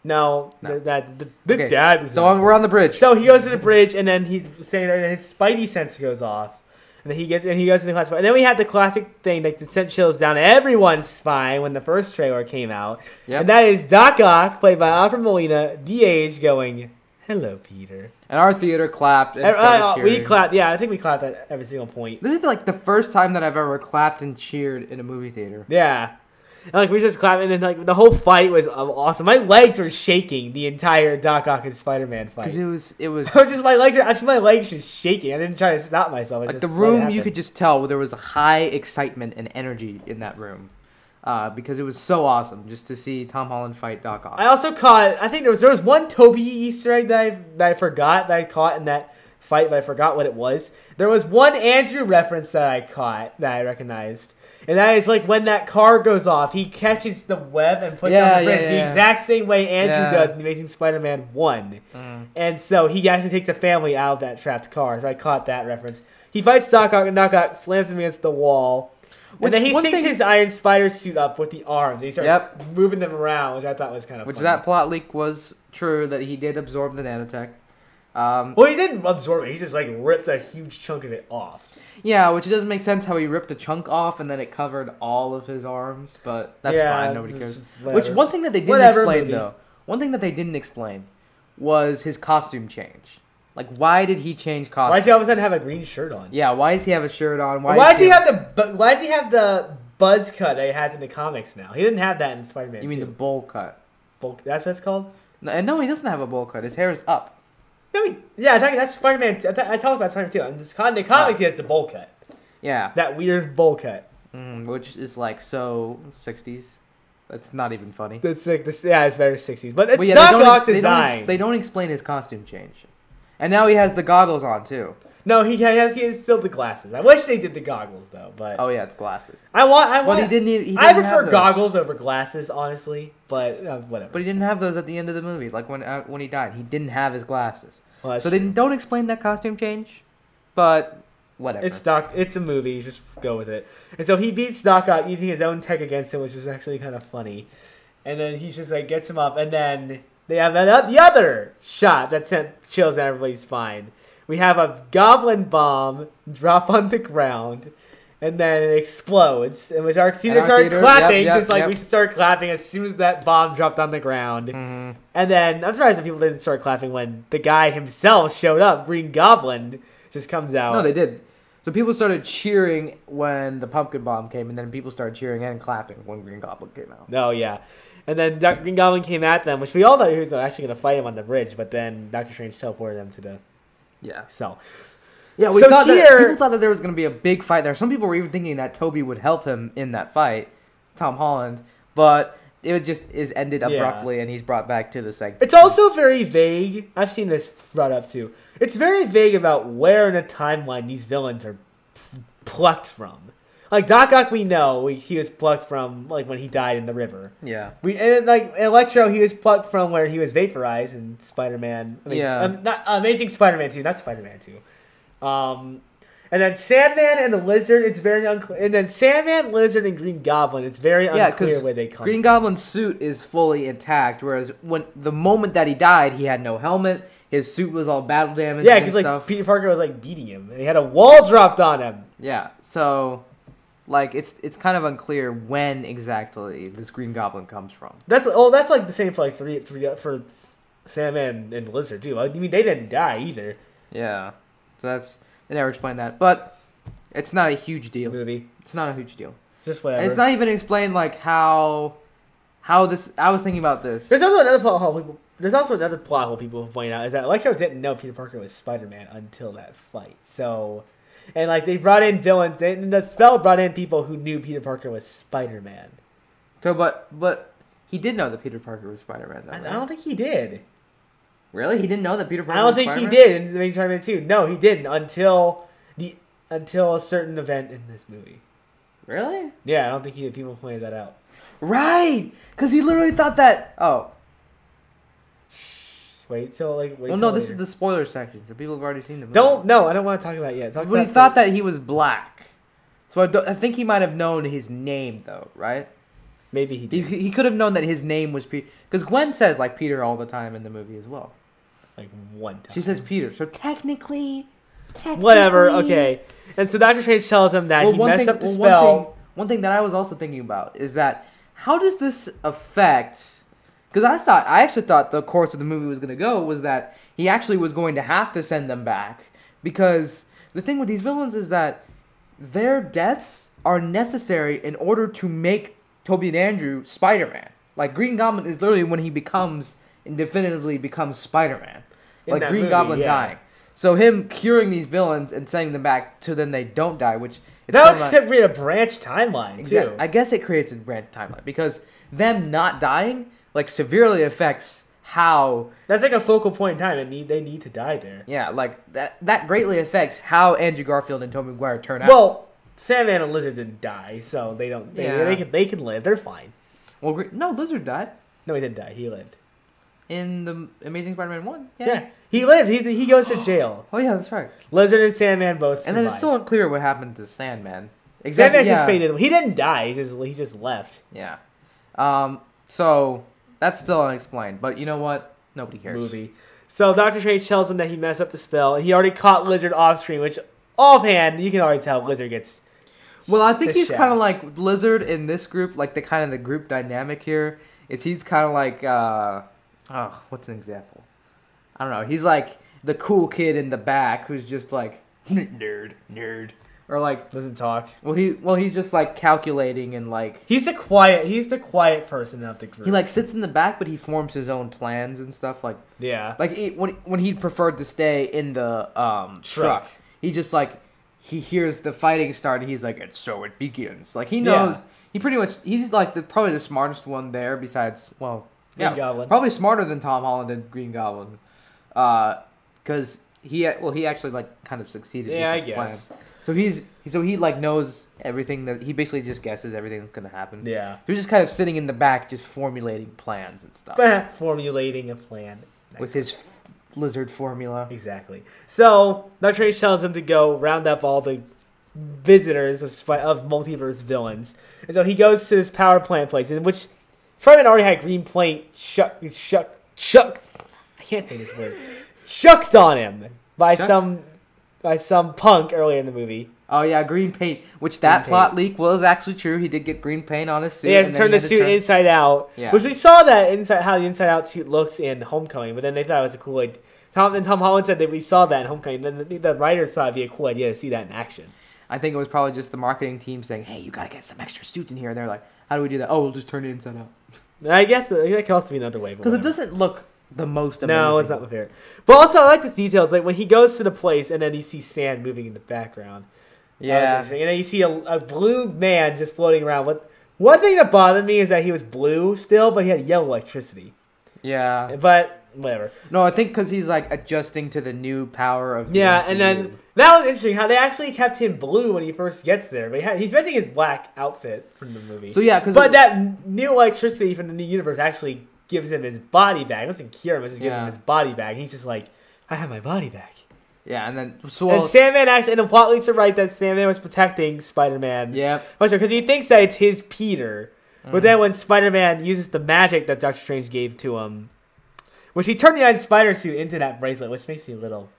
No, No. the, that the, the Okay, dad. Is So not on, we're on the bridge. So he goes to the bridge, and then he's saying that and his spidey sense goes off, and then he gets and he goes to the class. And then we have the classic thing that sent chills down everyone's spine when the first trailer came out, Yep. and that is Doc Ock, played by Alfred Molina, D H, going, "Hello, Peter." And our theater clapped and And, started uh, we cheering. clapped. Yeah, I think we clapped at every single point. This is like the first time that I've ever clapped and cheered in a movie theater. Yeah. And, like we just clapped, and then like the whole fight was um, awesome. My legs were shaking the entire Doc Ock and Spider-Man fight. Because it was, it was I was just my legs are actually my legs just shaking. I didn't try to stop myself. I like just the let it room. You happen. could just tell there was a high excitement and energy in that room, uh, because it was so awesome just to see Tom Holland fight Doc Ock. I also caught. I think there was there was one Toby Easter egg that I that I forgot that I caught in that fight, but I forgot what it was. There was one Andrew reference that I caught that I recognized, and that is like when that car goes off, he catches the web and puts it Yeah, on the yeah, bridge the yeah. exact same way Andrew Yeah. does in The Amazing Spider-Man one. Mm. And so he actually takes a family out of that trapped car. So I caught that reference. He fights Doc Ock, and Doc Ock slams him against the wall. Which- and then he one syncs thing- his Iron Spider suit up with the arms. And he starts Yep. moving them around, which I thought was kind of Which funny. that plot leak was true that he did absorb the nanotech. Um, Well, he didn't absorb it. He just like ripped a huge chunk of it off. yeah, which it doesn't make sense how he ripped a chunk off and then it covered all of his arms, but that's Yeah, fine. Nobody cares. just Which whatever. one thing that they didn't Whatever, explain movie. though, one thing that they didn't explain was his costume change. Like, why did he change costume? Why does he all of a sudden have a green shirt on? Yeah, why does he have a shirt on? Why, does he have the bu- Why does he have the buzz cut that he has in the comics now? He didn't have that in Spider-Man. You mean two. the bowl cut? Bulk- That's what it's called. No, and no, he doesn't have a bowl cut. His hair is up. No, he, yeah, I think that's Spider-Man. I, th- I talked about Spider-Man too. In, this con- in the comics, he has the bowl cut. Yeah, That weird bowl cut. mm, which is like so sixties. That's not even funny. That's like this. Yeah, it's very sixties, but it's But yeah, Doc they don't, Ock ex- they, don't design. ex- they don't explain his costume change. And now he has the goggles on too. No, he has. He has still the glasses. I wish they did the goggles though, but Oh yeah, it's glasses. I want. I want. But he didn't. e- He didn't I have prefer those. goggles over glasses, honestly. But uh, whatever. But he didn't have those at the end of the movie. Like when uh, when he died, he didn't have his glasses. Well, that's So they true. don't explain that costume change. But whatever. It's Doc. It's a movie. Just go with it. And so he beats Doc Ock using his own tech against him, which is actually kind of funny. And then he's just like gets him up, and then they have an- the other shot that sent chills down everybody's spine. We have a goblin bomb drop on the ground, and then it explodes. And we start, And theater our started theater- clapping, yep, yep, just like yep. we should start clapping as soon as that bomb dropped on the ground. Mhm. And then I'm surprised that people didn't start clapping when the guy himself showed up. Green Goblin just comes out. No, they did. So people started cheering when the pumpkin bomb came, and then people started cheering and clapping when Green Goblin came out. Oh, yeah. And then Doc- Green Goblin came at them, which we all thought he was actually going to fight him on the bridge, but then Doctor Strange teleported them to the Yeah. cell. Yeah, we So thought that, here- people thought that there was going to be a big fight there. Some people were even thinking that Toby would help him in that fight, Tom Holland, but it just is ended Yeah. abruptly, and he's brought back to the segment. It's also very vague. I've seen this brought up too. It's very vague about where in a timeline these villains are p- plucked from. Like Doc Ock, we know we, he was plucked from like when he died in the river. Yeah. We and like Electro, he was plucked from where he was vaporized in Spider-Man. I mean, Yeah. um, not Amazing Spider-Man two, not Spider-Man two. Um, and then Sandman and the Lizard, it's very unclear. And then Sandman, Lizard, and Green Goblin, it's very Yeah, unclear because where they come. Green Goblin's suit is fully intact, whereas when the moment that he died, he had no helmet. His suit was all battle damaged Yeah, and because like stuff. Peter Parker was like beating him, and he had a wall dropped on him. Yeah, so like it's it's kind of unclear when exactly this Green Goblin comes from. That's oh, that's like the same for like three, three for Sandman and Lizard too. I mean, they didn't die either. Yeah, so that's they never explained that, but it's not a huge deal. Movie, It's not a huge deal. just And whatever. it's not even explained like how how this. I was thinking about this. There's also another plot hole people. There's also another plot hole people point out is that Electro didn't know Peter Parker was Spider-Man until that fight. So, and like they brought in villains. They, and the spell brought in people who knew Peter Parker was Spider-Man. So, but but he did know that Peter Parker was Spider-Man, though. I, I Right? don't think he did. Really, he didn't know that Peter Parker. I don't was think he Spider-Man? did in Amazing Spider-Man two. No, he didn't until the until a certain event in this movie. Really? Yeah, I don't think he people pointed that out. Right, because he literally thought that. Oh, Wait till like wait. well, no, till this later. is the spoiler section, so people have already seen the movie. Don't no, I don't want to talk about it yet. Talk But he about thought the- that he was black, so I, don't- I think he might have known his name though, right? Maybe he He, did. he could have known that his name was Peter. Because Gwen says, like, Peter all the time in the movie as well. Like one time. She says Peter. So technically... technically Whatever. Okay. And so Doctor Strange tells him that Well, he one messed thing, up the well, spell. One thing, one thing that I was also thinking about is that how does this affect... Because I thought, I actually thought the course of the movie was going to go was that he actually was going to have to send them back. Because the thing with these villains is that their deaths are necessary in order to make Tobey and Andrew Spider-Man. Like, Green Goblin is literally when he becomes, and definitively becomes Spider-Man. In Like, that Green movie, Goblin yeah. dying. So him curing these villains and sending them back to then they don't die, which... it's That kinda would like- create a branch timeline Exactly. too. I guess it creates a branch timeline because them not dying like severely affects how That's like a focal point in time, and need they need to die there. yeah like that that greatly affects how Andrew Garfield and Tobey Maguire turn out. Well, Sandman and Lizard didn't die, so they don't. They, Yeah. they can they can live. They're fine. well, Gre- no, Lizard died No, he didn't die. He lived. in the Amazing Spider-Man one. Yeah, he lived. He he goes to jail. Oh yeah, that's right. Lizard and Sandman both. And then it's survived. still unclear what happened to Sandman. Sandman yeah. just faded. He didn't die. He just he just left. Yeah. Um. So that's still unexplained. But you know what? Nobody cares. Movie. So Doctor Strange tells him that he messed up the spell, and he already caught Lizard off screen, which offhand you can already tell Lizard gets. Well, I think the he's shaft. kind of like Lizard in this group. Like the kind of the group dynamic here is he's kind of like uh, oh, what's an example? I don't know. He's like the cool kid in the back who's just like nerd, nerd, or like Doesn't talk. well he well he's just like calculating and like He's the quiet. He's the quiet person of the group. he like sits in the back, but he forms his own plans and stuff. Like yeah. like he, when when he preferred to stay in the um truck, Truck. he just like he hears the fighting start and he's like, and so it begins. Like he knows Yeah. he pretty much he's like the probably the smartest one there besides well Green yeah Goblin. probably smarter than Tom Holland and Green Goblin, because he well he actually like kind of succeeded. Yeah, I with his guess. plan. So he's so he like knows everything that he basically just guesses everything that's gonna happen. Yeah. He's just kind of sitting in the back, just formulating plans and stuff Formulating a plan. with his f- lizard formula. Exactly. So Doctor Strange tells him to go round up all the visitors of, Spi- of multiverse villains, and so he goes to this power plant place, in which Spider-Man already had green paint shuck, shuck, shuck. I can't say this word. Shucked on him by Shucked? some by some punk earlier in the movie. Oh yeah, green paint. Which that Green plot paint. leak was actually true. He did get green paint on his suit. He has and to then turn the had to suit turn- inside out, Yeah. which we saw that inside how the inside out suit looks in Homecoming, but then they thought it was a cool idea. Tom and Tom Holland said that we saw that in Homecoming. Then the, the writers thought it'd be a cool idea to see that in action. I think it was probably just the marketing team saying, "Hey, you gotta get some extra suits in here." And they're like, "How do we do that?" Oh, we'll just turn it inside out. I guess uh, that could also be another way. but Because it whatever. doesn't look the most amazing. No, it's not fair. But also, I like the details. Like when he goes to the place, and then you see sand moving in the background. That was Yeah. interesting. And then you see a, a blue man just floating around. What one thing that bothered me is that he was blue still, but he had yellow electricity. Yeah. But whatever. No, I think because he's like adjusting to the new power of. the Yeah, M C U. and then that was interesting how they actually kept him blue when he first gets there. But he had, he's missing his black outfit from the movie. So yeah, because but that new electricity from the new universe actually gives him his body back. It doesn't cure him; it just gives Yeah. him his body back. He's just like, I have my body back. yeah, and then so And Sandman actually, and the plot leads to right that Sandman was protecting Spider-Man. yeah, Because he thinks that it's his Peter. Mm. But then when Spider-Man uses the magic that Doctor Strange gave to him, which he turned the Iron Spider suit into that bracelet, which makes me a little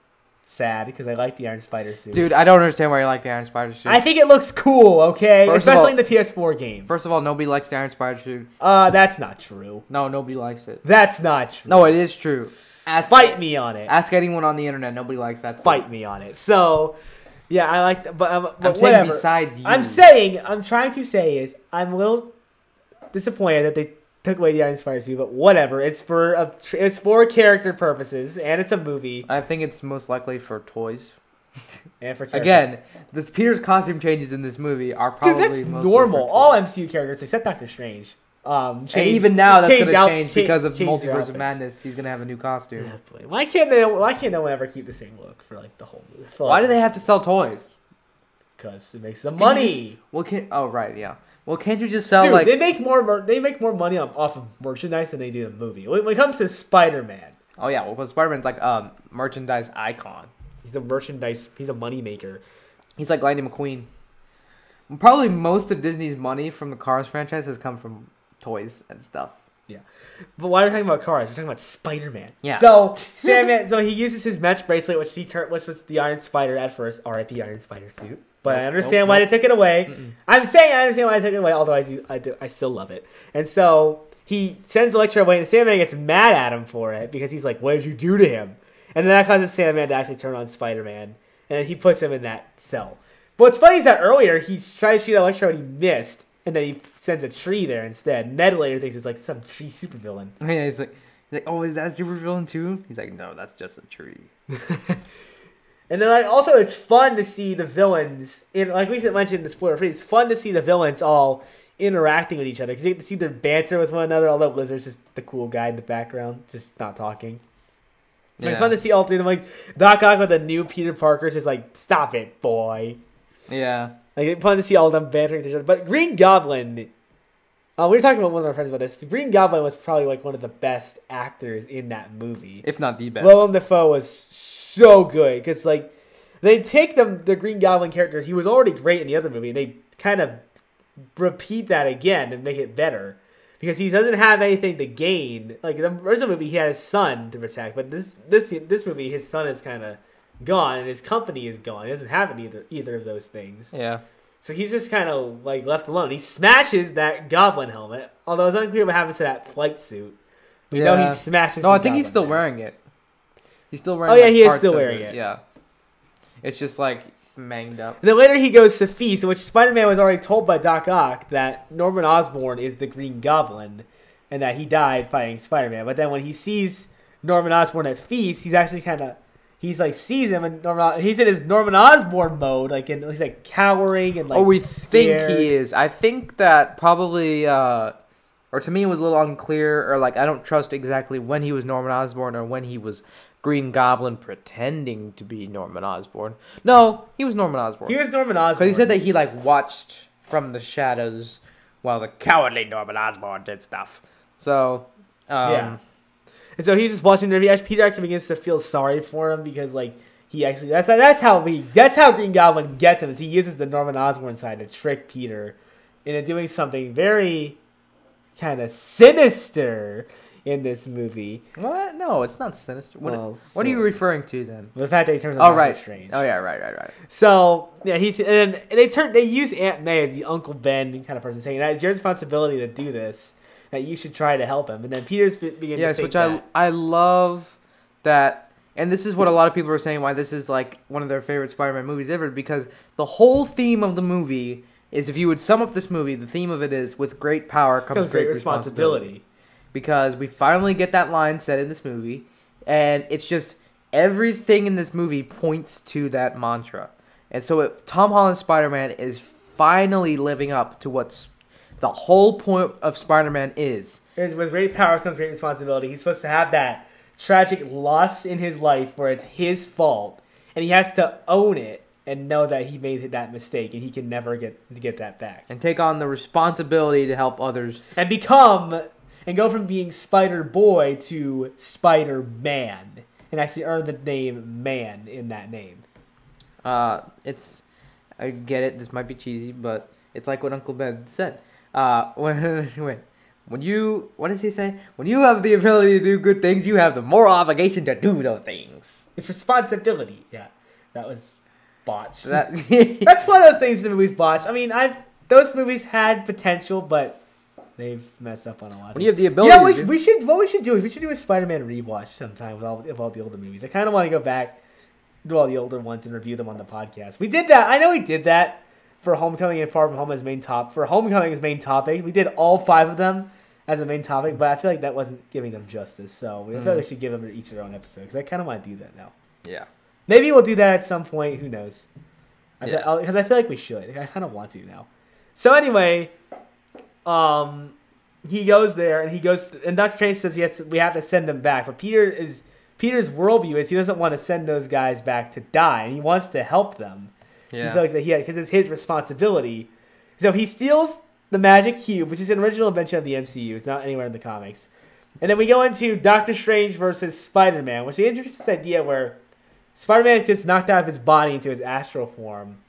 sad because I like the Iron Spider suit. dude, I don't understand why you like the Iron Spider suit. I think it looks cool, okay? First of Especially all- in the P S four game. First of all, nobody likes the Iron Spider suit. Uh, that's not true. No, nobody likes it. That's not true. No, it is true. Ask Fight me on it. Ask anyone on the internet. Nobody likes that. suit. Fight me on it. So, yeah, I like that. But, um, but I'm saying whatever. besides you. I'm saying, I'm trying to say is, I'm a little disappointed that they took away the Iron Spider suit, but whatever. It's for a, it's for character purposes, and it's a movie, I think it's most likely for toys. and for character. Again, the Peter's costume changes in this movie are dude, probably that's mostly normal. for All toys. M C U characters except Doctor Strange. Um, And change- even now, that's change gonna out- change cha- because of change their Multiverse of outfits. Madness. He's gonna have a new costume. Yeah, boy. Why can't they? Why can't no one ever keep the same look for like the whole movie? Why do they have to sell toys? Because it makes them Can you money. just- Well, can oh right, yeah. Well, can't you just sell Dude, like? they make more. mer- They make more money off off of merchandise than they do the movie. When when it comes to Spider-Man, Oh yeah, well, because Spider-Man's like um merchandise icon. he's a merchandise. He's a money maker. He's like Lightning McQueen. Probably most of Disney's money from the Cars franchise has come from toys and stuff. But why are we talking about cars? We're talking about Spider-Man. Yeah. So Sandman. So he uses his match bracelet, which he tur- which was the Iron Spider at first, R I P Iron Spider suit. But I Nope, understand nope, why nope. they took it away. Mm-mm. I'm saying I understand why they took it away. Although I do, I do, I still love it. And so he sends Electro away, and Sandman gets mad at him for it because he's like, "What did you do to him?" And then that causes Sandman to actually turn on Spider-Man, and then he puts him in that cell. But what's funny is that earlier he tried to shoot Electro and he missed. And then he sends a tree there instead. Ned later thinks it's like some tree supervillain. Yeah, he's like, he's like, oh, is that a supervillain too? He's like, no, that's just a tree. And then like also it's fun to see the villains in like we mentioned in the spoiler free. It's fun to see the villains all interacting with each other because you get to see their banter with one another. Although Blizzard's just the cool guy in the background, just not talking. Yeah. It's fun to see all three of them like Doc Ock with the new Peter Parker, just like stop it, boy. Yeah. Like it's fun to see all of them bantering with each other. But Green Goblin, uh, we were talking about one of our friends about this. Green Goblin was probably like one of the best actors in that movie. If not the best. Willem Dafoe was so good because like they take them the Green Goblin character. He was already great in the other movie, and they kind of repeat that again and make it better because he doesn't have anything to gain. Like the original movie, he had his son to protect, but this this this movie, his son is kind of gone and his company is gone. He doesn't have either either of those things. Yeah. So he's just kind of like left alone. He smashes that Goblin helmet, although it's unclear what happens to that flight suit. We know he smashes. No, the I think he's Goblin still mask. wearing it. He's still wearing. Oh, yeah, like, he is parts still of wearing it. Yeah. It's just like manged up. And then later he goes to Feast, in which Spider-Man was already told by Doc Ock that Norman Osborn is the Green Goblin, and that he died fighting Spider-Man. But then when he sees Norman Osborn at Feast, he's actually kind of. He's like sees him and Norman. He's in his Norman Osborn mode, like and he's like cowering and like. oh, we scared. think he is. I think that probably, uh, or to me, it was a little unclear, or like I don't trust exactly when he was Norman Osborn or when he was Green Goblin pretending to be Norman Osborn. No, he was Norman Osborn. He was Norman Osborn. Because he said that he like watched from the shadows while the cowardly Norman Osborn did stuff. So, um, Yeah. And so he's just watching the movie. Peter actually begins to feel sorry for him because, like, he actually that's that's how we that's how Green Goblin gets him. Is he uses the Norman Osborn side to trick Peter into doing something very kind of sinister in this movie. What? No, it's not sinister. What, Well, what are you so- referring to then? The fact that he turns Oh out right, strange. Oh yeah, right, right, right. So yeah, he's and, then, and they turn they use Aunt May as the Uncle Ben kind of person, saying that it's your responsibility to do this. That you should try to help him, and then Peter's be- begin Yes, to think which I that. I love that, and this is what a lot of people are saying why this is like one of their favorite Spider-Man movies ever, because the whole theme of the movie is, if you would sum up this movie, the theme of it is, with great power comes Comes great great responsibility. responsibility. Because we finally get that line said in this movie, and it's just everything in this movie points to that mantra. And so it, Tom Holland's Spider-Man is finally living up to what's the whole point of Spider-Man is. And with great power comes great responsibility. He's supposed to have that tragic loss in his life where it's his fault, and he has to own it and know that he made that mistake, and he can never get get that back. And take on the responsibility to help others. And become and go from being Spider Boy to Spider Man, and actually earn the name Man in that name. Uh, it's, I get it, this might be cheesy, but it's like what Uncle Ben said. Uh, when, wait, when you, what does he say? When you have the ability to do good things, you have the moral obligation to do those things. It's responsibility. Yeah, that was botched. That, That's one of those things the movies botched. I mean, I've those movies had potential, but they've messed up on a lot. when you have the ability Yeah, to we, do- we should. What we should do is we should do a Spider-Man rewatch sometime with all, with all the older movies. I kind of want to go back, do all the older ones, and review them on the podcast. We did that. I know we did that for Homecoming and Far From Home as main top. For Homecoming as main topic, we did all five of them as a main topic, but I feel like that wasn't giving them justice. So I feel like we should give them each their own episode because I kind of want to do that now. yeah. Maybe we'll do that at some point. Who knows? Because Yeah. I, I feel like we should. I kind of want to now. So anyway, um, he goes there and he goes, and Doctor Strange says he has to, we have to send them back. But Peter is Peter's worldview is he doesn't want to send those guys back to die, and he wants to help them. Yeah. He feels that he because it's his responsibility. So he steals the magic cube, which is an original invention of the M C U. It's not anywhere in the comics. And then we go into Doctor Strange versus Spider-Man, which is an interesting idea where Spider-Man gets knocked out of his body into his astral form.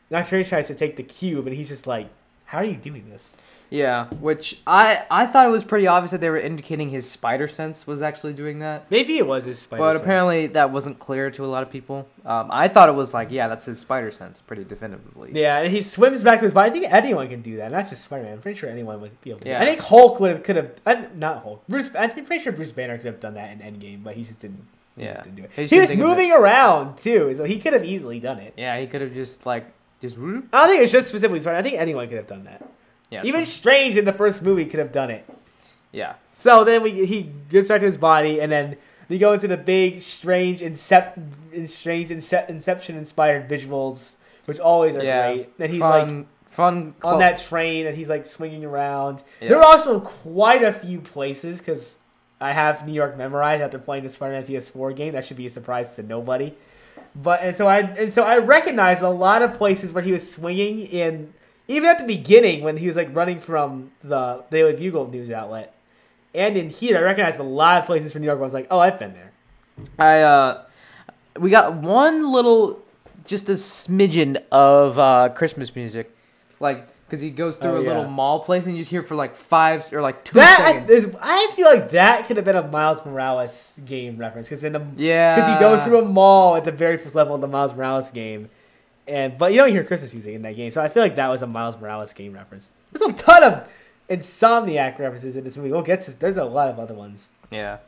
Doctor Strange tries to take the cube, and he's just like, "How are you doing this?" Yeah, which I I thought it was pretty obvious that they were indicating his spider sense was actually doing that. Maybe it was his spider But sense. apparently that wasn't clear to a lot of people. Um, I thought it was like, yeah, that's his spider sense, pretty definitively. Yeah, and he swims back to his body. I think anyone can do that. Not just Spider-Man. I'm pretty sure anyone would be able to. Yeah. Do that. I think Hulk would have, could have, uh, not Hulk. Bruce. I'm pretty sure Bruce Banner could have done that in Endgame, but he just didn't. He Yeah. just didn't do it. He just He was didn't think of moving around too, so he could have easily done it. Yeah, he could have just like just whoop. I don't think it's just specifically Spider. I think anyone could have done that. Yeah, Even so- Strange in the first movie could have done it. yeah. So then we he gets back to his body, and then they go into the big, strange, incep- strange incep- Inception-inspired visuals, which always are Yeah. great. And he's like fun, fun on clo- that train, and he's like swinging around. Yeah. There are also quite a few places because I have New York memorized after playing the Spider-Man P S four game. That should be a surprise to nobody. But and so I and so I recognized a lot of places where he was swinging in. Even at the beginning, when he was like running from the Daily Bugle news outlet, and in here, I recognized a lot of places from New York where I was like, "Oh, I've been there." I uh, we got one little, just a smidgen of uh Christmas music, like because he goes through Oh, a little yeah. mall place and you just hear for like five or like two That I, seconds. is, I feel like that could have been a Miles Morales game reference because in the Yeah. because you go through a mall at the very first level of the Miles Morales game, and but you don't hear Christmas music in that game, so I feel like that was a Miles Morales game reference. There's a ton of Insomniac references in this movie. We'll get to. There's a lot of other ones. Yeah.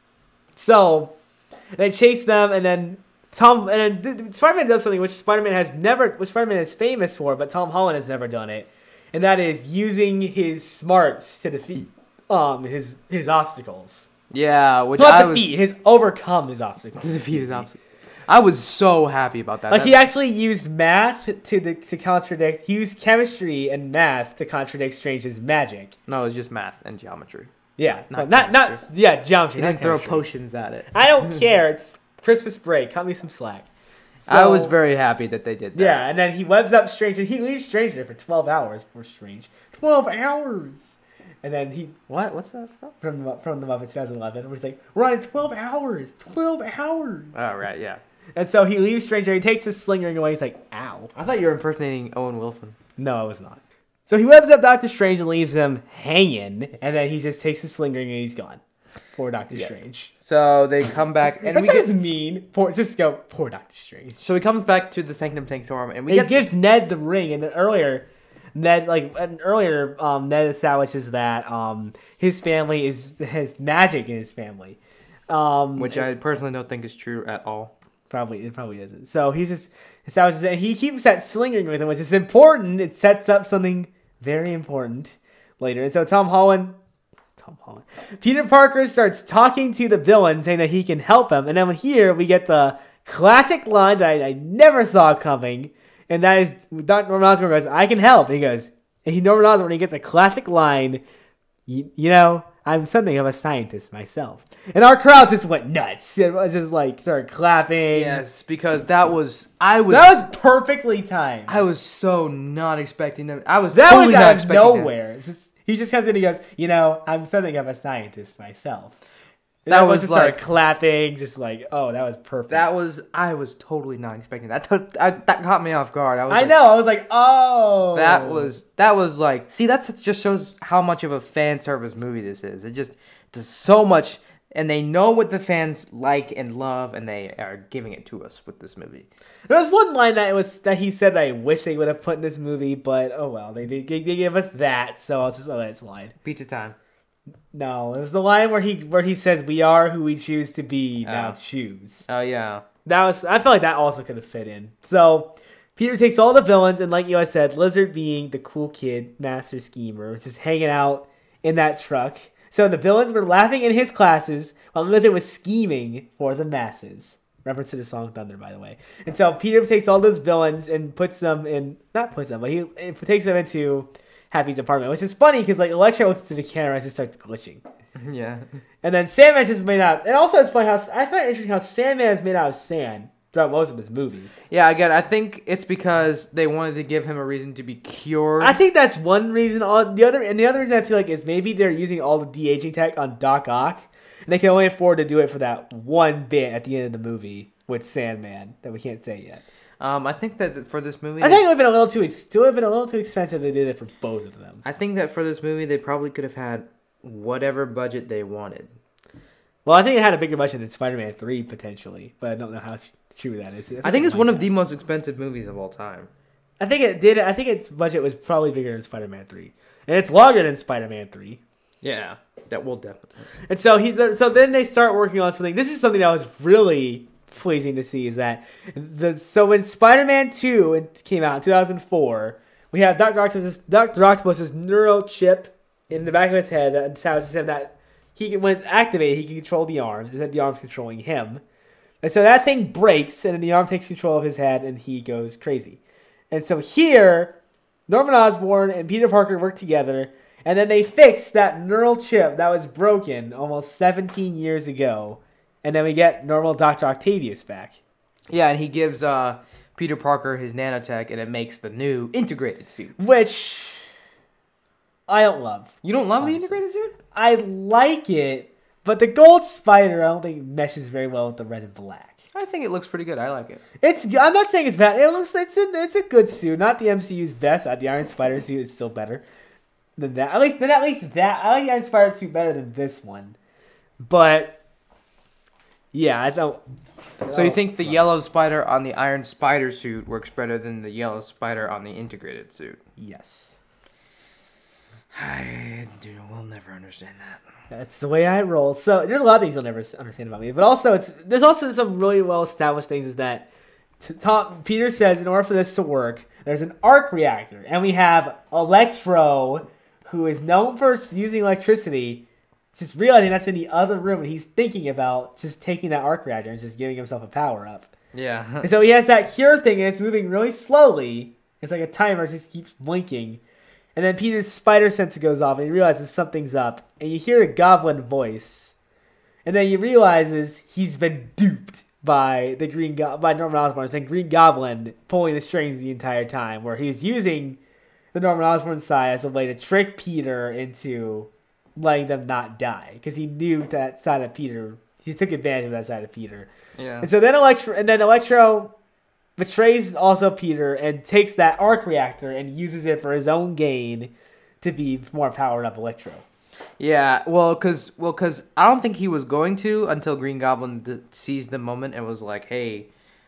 So they chase them, and then Tom and then Spider-Man does something which Spider-Man has never, which Spider-Man is famous for, but Tom Holland has never done it, and that is using his smarts to defeat um his his obstacles. Yeah, which Not I was defeat, his overcome his obstacles. to defeat his obstacle. I was so happy about that. Like That- he actually used math to the, to contradict. He used chemistry and math to contradict Strange's magic. no, it was just math and geometry. Yeah, Not not not, chemistry. not yeah geometry. He Not didn't throw chemistry. potions at it. I don't care. It's Christmas break. Cut me some slack. I So- was very happy that they did that. Yeah, and then he webs up Strange, and he leaves Strange there for twelve hours. Poor Strange, twelve hours. And then he What? What's that from? from the from the Muppets twenty eleven, where he's like, "We're on twelve hours, twelve hours." Oh right, yeah. And so he leaves Strange there. He takes his sling ring away. He's like, "Ow." I thought you were impersonating Owen Wilson. No, it was not. So he webs up Doctor Strange and leaves him hanging, and then he just takes his sling ring and he's gone. Poor Doctor Yes. Strange. So they come back and That we sounds get, mean. Poor, just go, poor Doctor Strange. so he comes back to the Sanctum Sanctorum and we He get gives Ned the ring, and then earlier, Ned like and earlier, um, Ned establishes that um his family is has magic in his family, um, which I personally don't think is true at all. probably it probably isn't. So he's just establishes that he keeps that sling ring with him, which is important. It sets up something very important later. And so Tom Holland, Tom Holland, Peter Parker starts talking to the villain, saying that he can help him. And then here we get the classic line that I, I never saw coming, and that is Doctor Norman Osborn goes, "I can help." And he goes, and he Norman Osborn he gets a classic line, you, you know, "I'm something of a scientist myself." And our crowd just went nuts. It was just like started clapping. Yes, because that was I was That was perfectly timed. I was so not expecting them. I was That totally was not out of expecting that. nowhere. It's just, he just comes in and he goes, "You know, I'm something of a scientist myself." And That everyone was just started like- clapping, just like, "Oh, that was perfect." That was I was totally not expecting that. That, I, that caught me off guard. I was I like, know. I was like, "Oh." That was that was like see that's just shows how much of a fan service movie this is. It just does so much, and they know what the fans like and love, and they are giving it to us with this movie. There was one line that was that he said that I wish they would have put in this movie, but oh well, they they, they gave us that, so I'll just let it slide. Pizza time. No, it was the line where he where he says, "We are who we choose to be. Now Oh. choose." Oh yeah. That was I felt like that also could have fit in. So Peter takes all the villains, and like you guys said, Lizard being the cool kid, master schemer, was just hanging out in that truck. So the villains were laughing in his classes while Lizard was scheming for the masses. Reference to the song Thunder, by the way. And so Peter takes all those villains and puts them in, not puts them, but he he takes them into Happy's apartment, which is funny because like Electro looks to the camera and just starts glitching. Yeah. And then Sandman's just made out. And also, it's funny how I find it interesting how Sandman is made out of sand throughout most of this movie. Yeah, again, I think it's because they wanted to give him a reason to be cured. I think that's one reason. All the other and the other reason I feel like is maybe they're using all the de aging tech on Doc Ock, and they can only afford to do it for that one bit at the end of the movie with Sandman that we can't say yet. Um, I think that for this movie, I think it would have been a little too. Still, would have been a little too expensive. They did it for both of them. I think that for this movie, they probably could have had whatever budget they wanted. Well, I think it had a bigger budget than Spider-Man three potentially, but I don't know how true that is. I think it it's might one of have. the most expensive movies of all time. I think it did. I think its budget was probably bigger than Spider-Man three, and it's longer than Spider-Man three. Yeah, that will definitely. And so he's so then they start working on something. This is something that was really pleasing to see. Is that the so when Spider-Man two came out in two thousand four, we have Doctor Octopus, Doctor Octopus's neural chip in the back of his head that tells him that he can, when it's activated, he can control the arms. Instead, the arms controlling him. And so that thing breaks, and then the arm takes control of his head, and he goes crazy. And so here, Norman Osborn and Peter Parker work together, and then they fix that neural chip that was broken almost seventeen years ago. And then we get normal Doctor Octavius back. Yeah, and he gives uh, Peter Parker his nanotech, and it makes the new integrated suit. Which I don't love. You don't love Honestly. the integrated suit? I like it, but the gold spider I don't think meshes very well with the red and black. I think it looks pretty good. I like it. It's. I'm not saying it's bad. It looks. It's a. It's a good suit. Not the M C U's best. Uh, The Iron Spider suit is still better than that. At least. Then at least that. I like the Iron Spider suit better than this one. But yeah, I don't. So you think the yellow spider on the Iron Spider suit works better than the yellow spider on the integrated suit? Yes. I do. We'll never understand that. That's the way I roll. So there's a lot of things you'll never understand about me, but also it's there's also some really well established things. Is that t- Tom Peter says in order for this to work, there's an arc reactor, and we have Electro, who is known for using electricity, just realizing that's in the other room, and he's thinking about just taking that arc reactor and just giving himself a power up. Yeah. And so he has that cure thing, and it's moving really slowly. It's like a timer, it just keeps blinking. And then Peter's spider sensor goes off, and he realizes something's up. And you hear a goblin voice. And then he realizes he's been duped by the Green Go- by Norman Osborn. It's been Green Goblin pulling the strings the entire time, where he's using the Norman Osborn side as a way to trick Peter into letting them not die. Because he knew that side of Peter. He took advantage of that side of Peter. Yeah. And so then Electro, and then Electro betrays also Peter and takes that arc reactor and uses it for his own gain to be more powered up Electro. Yeah, well, cause, well, cause I don't think he was going to until Green Goblin d- seized the moment and was like, "Hey,"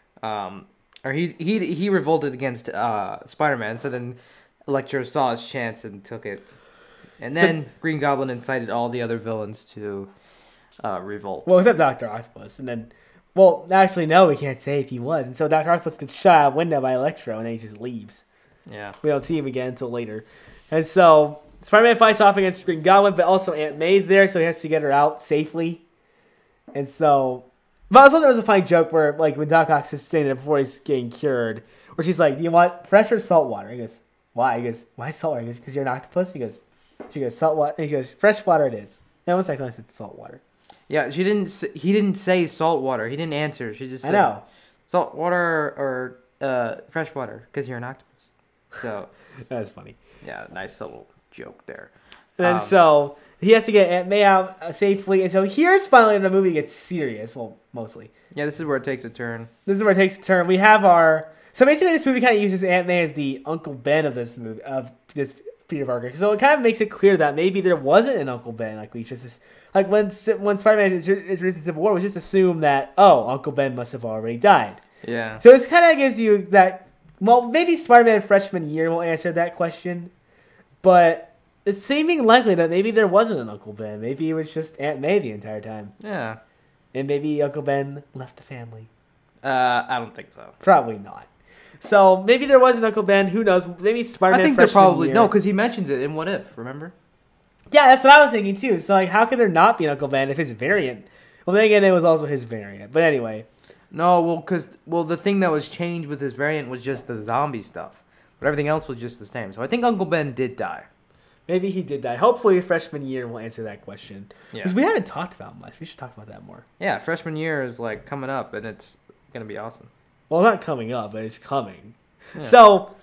um, or he he he revolted against uh, Spider-Man. So then Electro saw his chance and took it, and then So- Green Goblin incited all the other villains to uh, revolt. Well, except Doctor Octopus, and then, well, actually, no, we can't say if he was. And so Doctor Octopus gets shot out a window by Electro, and then he just leaves. Yeah, We don't see him again until later. And so Spider-Man fights off against Green Goblin, but also Aunt May's there, so he has to get her out safely. And so, but also there was a funny joke where, like, when Doc Ock is saying it before he's getting cured, where she's like, "Do you want fresh or salt water?" He goes, "Why?" He goes, "Why salt water?" He goes, "Because you're an octopus." He goes, she goes, "Salt water." And he goes, "Fresh water it is." And almost like I said salt water. yeah. She didn't. s- He didn't say salt water. He didn't answer. She just I said know. salt water or uh, fresh water because you're an octopus. So That was funny. yeah, nice little joke there. And then Um, so he has to get Aunt May out uh, safely. And so here's finally when the movie gets serious. Well, mostly. Yeah, this is where it takes a turn. This is where it takes a turn. We have our so basically this movie kind of uses Aunt May as the Uncle Ben of this movie of this Peter Parker. So it kind of makes it clear that maybe there wasn't an Uncle Ben. Like we just like when when Spider-Man is introduced in Civil War, we just assume that oh Uncle Ben must have already died. Yeah. So this kind of gives you that. Well, maybe Spider-Man freshman year will answer that question, but it's seeming likely that maybe there wasn't an Uncle Ben. Maybe it was just Aunt May the entire time, Yeah. and maybe Uncle Ben left the family. Uh, I don't think so. Probably not. So maybe there was an Uncle Ben. Who knows? Maybe Spider-Man. I think there freshman probably year. no, because he mentions it in What If. Remember? Yeah, that's what I was thinking too. So like, how could there not be an Uncle Ben if his variant? Well, then again, it was also his variant. But anyway, No, well, because well, the thing that was changed with his variant was just the zombie stuff, but everything else was just the same. So I think Uncle Ben did die. maybe he did die. Hopefully, freshman year will answer that question. Yeah. Because we haven't talked about much. We should talk about that more. Yeah, freshman year is like coming up, and it's gonna be awesome. Well, not coming up, but it's coming. Yeah. So,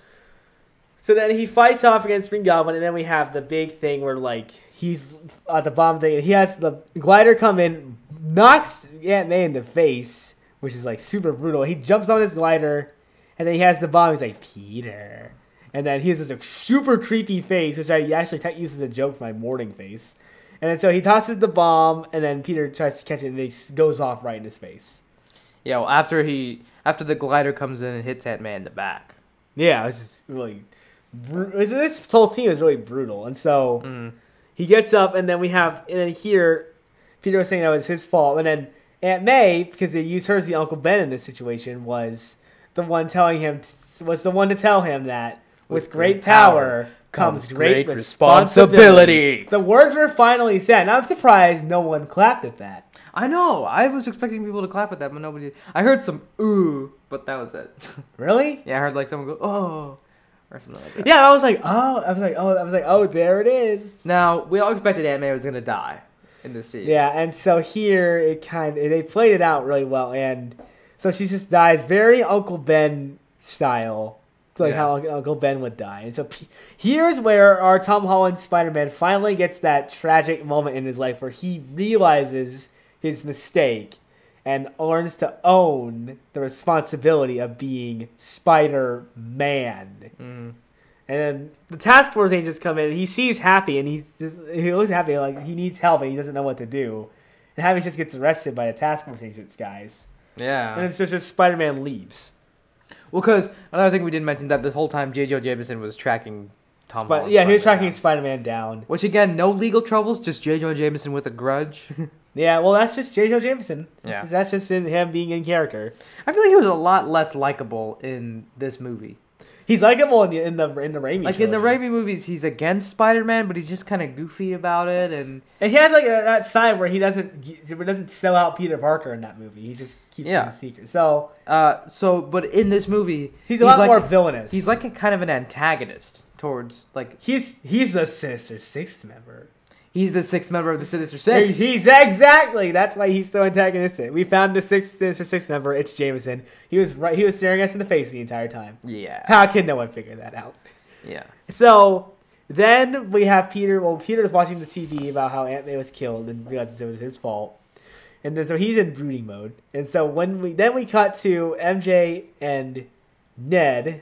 so then he fights off against Green Goblin, and then we have the big thing where like he's at the bomb thing, and he has the glider come in, knocks Aunt May in the face, which is like super brutal. He jumps on his glider, And then he has the bomb. He's like, Peter. And then he has this like, super creepy face, which I actually t- use as a joke for my morning face. And then so he tosses the bomb, and then Peter tries to catch it, and it goes off right in his face. Yeah, well, after he after the glider comes in and hits Ant-Man in the back. Yeah, it was just really... Bru- this whole scene was really brutal. And so Mm. he gets up, and then we have... And then here, Peter was saying that was his fault. And then Aunt May, because they used her as the Uncle Ben in this situation, was the one telling him... was the one to tell him that with, with great, great power... power comes great, great responsibility. responsibility. The words were finally said, and I'm surprised no one clapped at that. I know. I was expecting people to clap at that, but nobody did. I heard some ooh, but that was it. Really? Yeah, I heard like someone go oh, or something like that. Yeah, I was like, oh, I was like, oh, I was like, oh, there it is. Now we all expected Ant-Man was gonna die in this scene. Yeah, and so here it kind of they played it out really well, and so she just dies very Uncle Ben style. Like yeah. how Uncle Ben would die. And so p- here's where our Tom Holland Spider-Man finally gets that tragic moment in his life where he realizes his mistake and learns to own the responsibility of being Spider-Man. Mm. And then the task force agents come in and he sees Happy and he's just, he looks Happy like he needs help and he doesn't know what to do. And Happy just gets arrested by the task force agents guys. Yeah. And it's just, just Spider-Man leaves. Well, because another thing we didn't mention that this whole time J. Jonah Jameson was tracking Tom Sp- Holland. yeah, he was Spider-Man tracking down. Spider-Man down. Which again, no legal troubles, just J. Jonah Jameson with a grudge. Yeah, well, that's just J. Jonah Jameson. Yeah. That's just in him being in character. I feel like he was a lot less likable in this movie. He's likable in the in the in the Raimi. Like in the trilogy. Raimi movies, he's against Spider-Man, but he's just kind of goofy about it, and and he has like a, that side where he doesn't he doesn't sell out Peter Parker in that movie. He just keeps Yeah. him secret. So uh, so but in this movie, he's a lot like, more villainous. He's like a kind of an antagonist towards like he's he's the Sinister Sixth member. he's the sixth member of the Sinister He's, Six. he's exactly that's why he's so antagonistic. We found the sixth Sinister Six member. It's Jameson. He was right. He was staring us in the face the entire time. Yeah, How can no one figure that out? yeah. So then we have Peter. Well, Peter's watching the T V about how Aunt May was killed and realizes it was his fault. And then so he's in brooding mode. And so when we then we cut to M J and Ned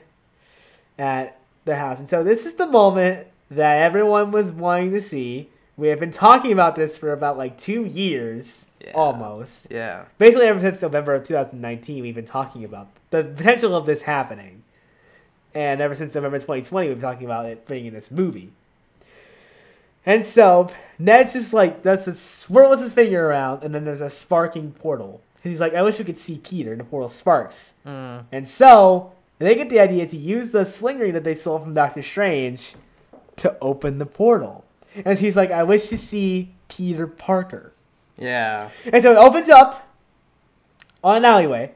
at the house. And so this is the moment that everyone was wanting to see. We have been talking about this for about like two years, Yeah. almost. Yeah. Basically, ever since November of two thousand nineteen, we've been talking about the potential of this happening. And ever since November twenty twenty, we've been talking about it being in this movie. And so, Ned's just like, does this, swirls his finger around, and then there's a sparking portal. And he's like, I wish we could see Peter, and the portal sparks. Mm. And so, they get the idea to use the sling ring that they stole from Doctor Strange to open the portal. And he's like, I wish to see Peter Parker. Yeah. And so it opens up on an alleyway.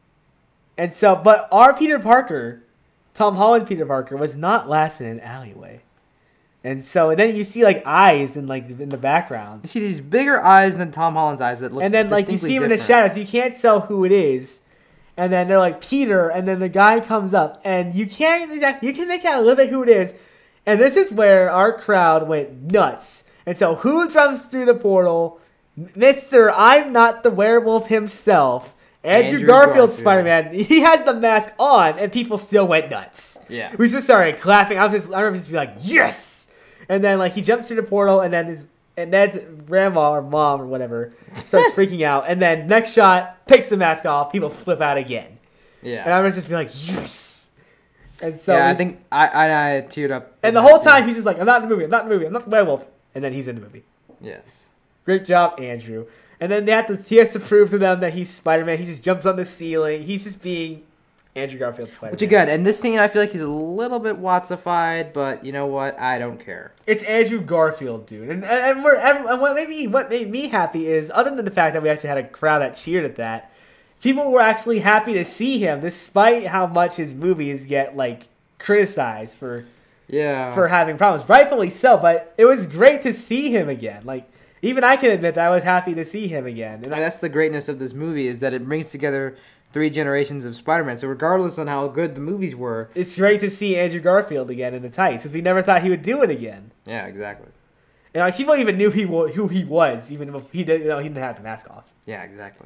And so, but our Peter Parker, Tom Holland Peter Parker, was not last in an alleyway. And so, and then you see like eyes in like in the background. You see these bigger eyes than Tom Holland's eyes that look. And then like you distinctly see him in the different. shadows. You can't tell who it is. And then they're like Peter, and then the guy comes up, and you can't exactly you can make out a little bit who it is. And this is where our crowd went nuts. And so who jumps through the portal? Mister I'm not the werewolf himself. Andrew, Andrew Garfield, Garfield. Spider-Man. He has the mask on, and people still went nuts. Yeah. We just started clapping. I was just, I remember just be like, yes! And then like he jumps through the portal, and then his and Ned's grandma or mom or whatever starts freaking out. And then next shot, takes the mask off. People flip out again. Yeah. And I was just be like, yes! And so yeah, we- I think I, I I teared up. and in the that whole scene. time he's just like, I'm not in the movie, I'm not in the movie, I'm not the werewolf. And then he's in the movie. Yes. Great job, Andrew. And then they have to, he has to prove to them that he's Spider-Man. He just jumps on the ceiling. He's just being Andrew Garfield Spider-Man. Which again, in this scene, I feel like he's a little bit Wattsified, but you know what? I don't care. It's Andrew Garfield, dude. And and, and, we're, and, and what made me what made me happy is, other than the fact that we actually had a crowd that cheered at that, people were actually happy to see him, despite how much his movies get like criticized for Yeah. for having problems. Rightfully so, but it was great to see him again. Like, even I can admit that I was happy to see him again. And And I, that's the greatness of this movie is that it brings together three generations of Spider-Man. So regardless on how good the movies were, it's great to see Andrew Garfield again in the tights, because we never thought he would do it again. yeah, exactly. And like, people even knew he wa- who he was, even if he didn't, you know, he didn't have the mask off. Yeah, exactly.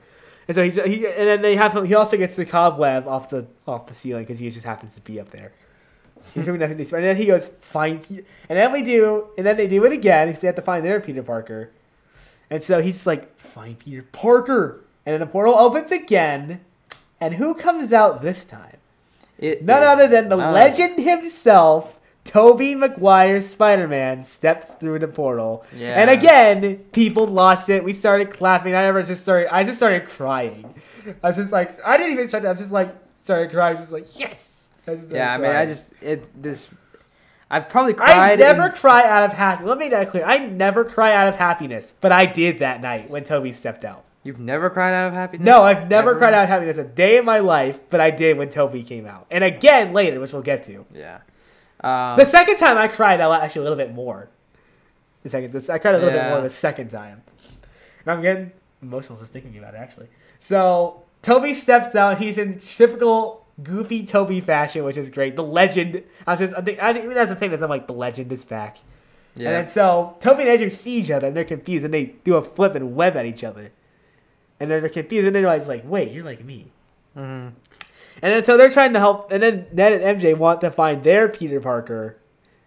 And so he's he, and then they have him. He also gets the cobweb off the off the ceiling because he just happens to be up there. He's doing nothing. And then he goes find, Pe-" and then we do, and then they do it again because they have to find their Peter Parker. And so he's like, find Peter Parker, and then the portal opens again, and who comes out this time? It None is other than the not- legend himself, Tobey Maguire Spider-Man, steps through the portal. Yeah. And again, people lost it. We started clapping. I ever just started. I just started crying. I was just like, I didn't even start. To, I was just like, started crying. Just like, yes. I just started Yeah, I mean, I crying. just it this. I've probably I cried. never in- cry out of happiness. Let me make that clear. I never cry out of happiness, but I did that night when Toby stepped out. You've never cried out of happiness? No, I've never Ever? cried out of happiness a day in my life, but I did when Toby came out, and again later, which we'll get to. Yeah. Um, The second time I cried out actually a little bit more. The second, this, I cried a little bit Yeah. more the second time. And I'm getting emotional just thinking about it, actually. So, Toby steps out. He's in typical goofy Toby fashion, which is great. The legend. I'm just, I think, I, even as I'm saying this, I'm like, the legend is back. yeah. And then so, Toby and Andrew see each other, and they're confused, and they do a flip and web at each other. And then they're confused, and they realize, like, wait, you're like me. Mhm. And then so they're trying to help, and then Ned and M J want to find their Peter Parker,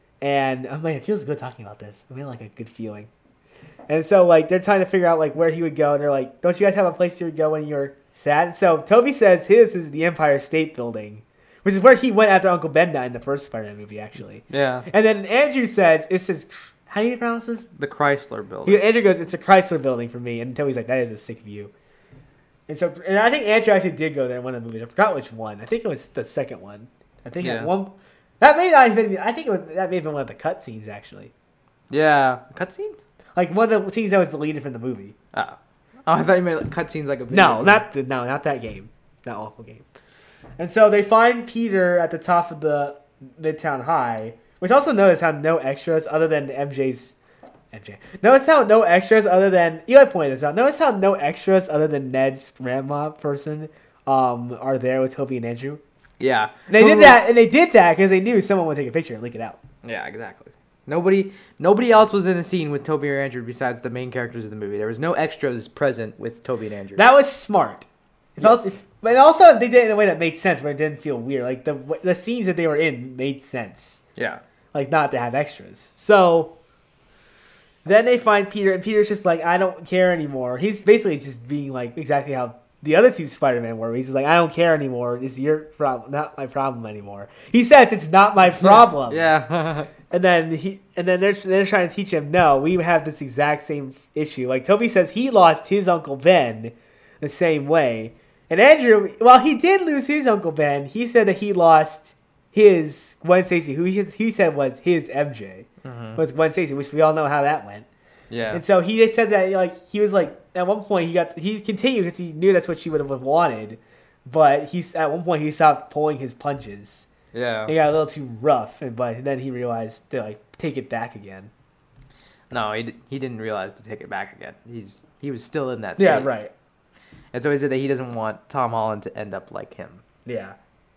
and oh man, it feels good talking about this. I mean, like a good feeling. And so like they're trying to figure out like where he would go, and they're like, "Don't you guys have a place you would go when you're sad?" And so Toby says his is the Empire State Building, which is where he went after Uncle Ben died in the first Spider-Man movie, actually. Yeah. And then Andrew says, "It says, how do you pronounce this?" The Chrysler building. He, Andrew goes, "It's a Chrysler Building for me," and Toby's like, "That is a sick view." And so, and I think Andrew actually did go there in one of the movies. I forgot which one. I think it was the second one. I think Yeah. at one. That may not have been. I think it was, that may have been one of the cut scenes actually. Yeah. Cutscenes? Like one of the scenes that was deleted from the movie. Oh. Oh, I thought you meant like cutscenes like a video No, game. not the, no, not that game. That awful game. And so they find Peter at the top of the Midtown High, which also notice how no extras other than M J's. M J. Notice how no extras other than Eli pointed this out. Notice how no extras other than Ned's grandma person um are there with Toby and Andrew. Yeah. And they did that, and they did that because they knew someone would take a picture and leak it out. Yeah, exactly. Nobody nobody else was in the scene with Toby or Andrew besides the main characters of the movie. There was no extras present with Toby and Andrew. That was smart. It felt, if, but also they did it in a way that made sense, where it didn't feel weird. Like the the scenes that they were in made sense. yeah. Like not to have extras. So then they find Peter, and Peter's just like, I don't care anymore. He's basically just being like exactly how the other two Spider-Man were. He's just like, I don't care anymore. It's your problem, not my problem anymore. He says it's not my problem. Yeah. And then he, and then they're they're trying to teach him, no, we have this exact same issue. Like Toby says, he lost his Uncle Ben the same way, and Andrew, while he did lose his Uncle Ben, he said that he lost his Gwen Stacy, who he, he said was his M J, was Gwen Stacy, which we all know how that went. yeah. And so he just said that like he was like at one point he got he continued because he knew that's what she would have wanted, but he's at one point he stopped pulling his punches. Yeah. It got a little too rough, and but then he realized to like take it back again. No, he, d- he didn't realize to take it back again. He's he was still in that state. Yeah, right. And so he said that he doesn't want Tom Holland to end up like him. Yeah.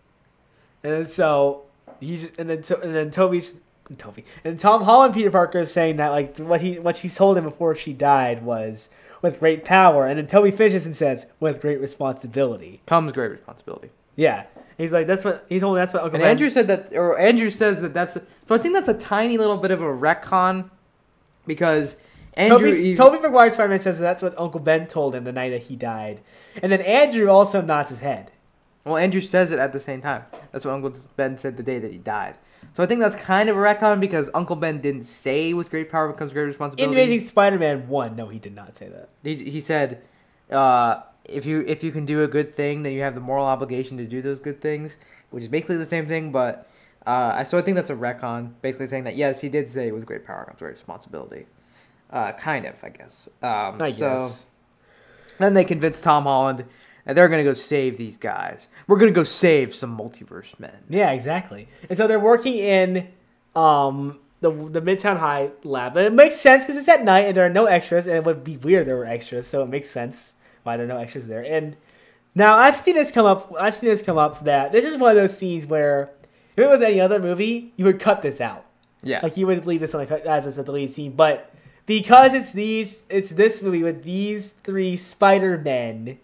And then so he's and then to, and then Toby's Toby and Tom Holland Peter Parker is saying that like what he what she told him before she died was with great power, and then Toby finishes and says with great responsibility. Comes great responsibility. Yeah. He's like that's what he told me. That's what Uncle And Ben. Andrew said that, or Andrew says that that's. So I think that's a tiny little bit of a retcon, because Andrew. Toby, even- Toby Maguire Spider-Man says that that's what Uncle Ben told him the night that he died, and then Andrew also nods his head. Well, Andrew says it at the same time. That's what Uncle Ben said the day that he died. So I think that's kind of a retcon because Uncle Ben didn't say with great power comes great In responsibility. Amazing Spider-Man one, no, he did not say that. He, he said, uh, if you if you can do a good thing, then you have the moral obligation to do those good things, which is basically the same thing. But uh, so I think that's a retcon, basically saying that yes, he did say with great power comes great responsibility. Uh, kind of, I guess. Um, I so guess. then they convinced Tom Holland that they're gonna go save these guys. We're gonna go save some multiverse men. Yeah, exactly. And so they're working in um, the the Midtown High lab. And it makes sense because it's at night and there are no extras, and it would be weird if there were extras, so it makes sense why there are no extras there. And now I've seen this come up. I've seen this come up that this is one of those scenes where if it was any other movie, you would cut this out. Yeah. Like you would leave this on like as a deleted scene, but because it's these, it's this movie with these three Spider-Men,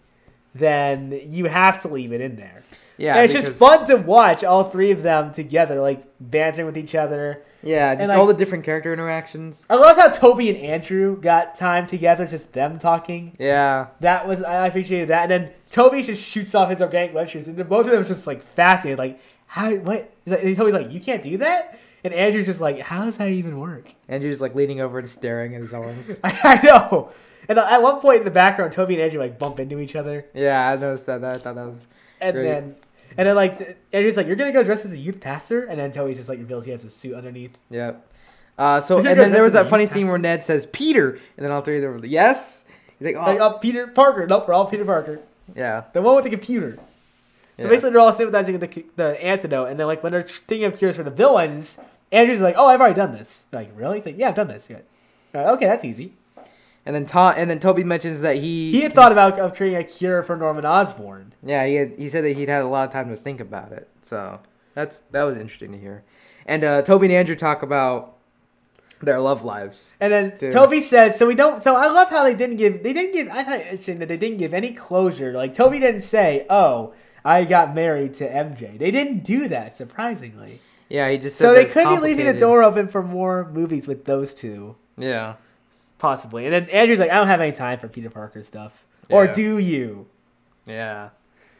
then you have to leave it in there. Yeah, and it's because- just fun to watch all three of them together, like bantering with each other. Yeah, just And, all like- the different character interactions. I love how Toby and Andrew got time together, just them talking. Yeah. That was I appreciated that. And then Toby just shoots off his organic web shoes, and then both of them just like fascinated, like how what? He's like, and Toby's like, you can't do that, and Andrew's just like, how does that even work? Andrew's like leaning over and staring at his arms. I, I know. And at one point in the background, Toby and Andrew like bump into each other, Yeah, I noticed that. that I thought that was. and Great. then and then like Andrew's like, you're gonna go dressed as a youth pastor, and then Toby's just like reveals he has a suit underneath. Yep. Uh, so You're and gonna then there was dress as that a funny youth scene where pastor? Ned says Peter, and then all three of them were like, yes. He's like, oh, Like, oh, Peter Parker. Nope, we're all Peter Parker. yeah. The one with the computer. So Yeah. basically, they're all sympathizing with the, the antidote, and then like when they're thinking of cures for the villains, Andrew's like, "Oh, I've already done this." They're like, really? He's like, "Yeah, I've done this." You're like, "Uh, okay, that's easy. And then Tom, and then Toby mentions that he He had thought about of creating a cure for Norman Osborn. Yeah, he had, he said that he'd had a lot of time to think about it. So that's that was interesting to hear. And uh, Toby and Andrew talk about their love lives. And then Dude. Toby says, "So we don't." So I love how they didn't give. They didn't give. I thought it's interesting that they didn't give any closure. Like Toby didn't say, "Oh, I got married to M J." They didn't do that, surprisingly. Yeah, he just said So that they it's could be leaving the complicated. door open for more movies with those two. Yeah. Possibly. And then Andrew's like, I don't have any time for Peter Parker stuff. Or Yeah. do you? Yeah.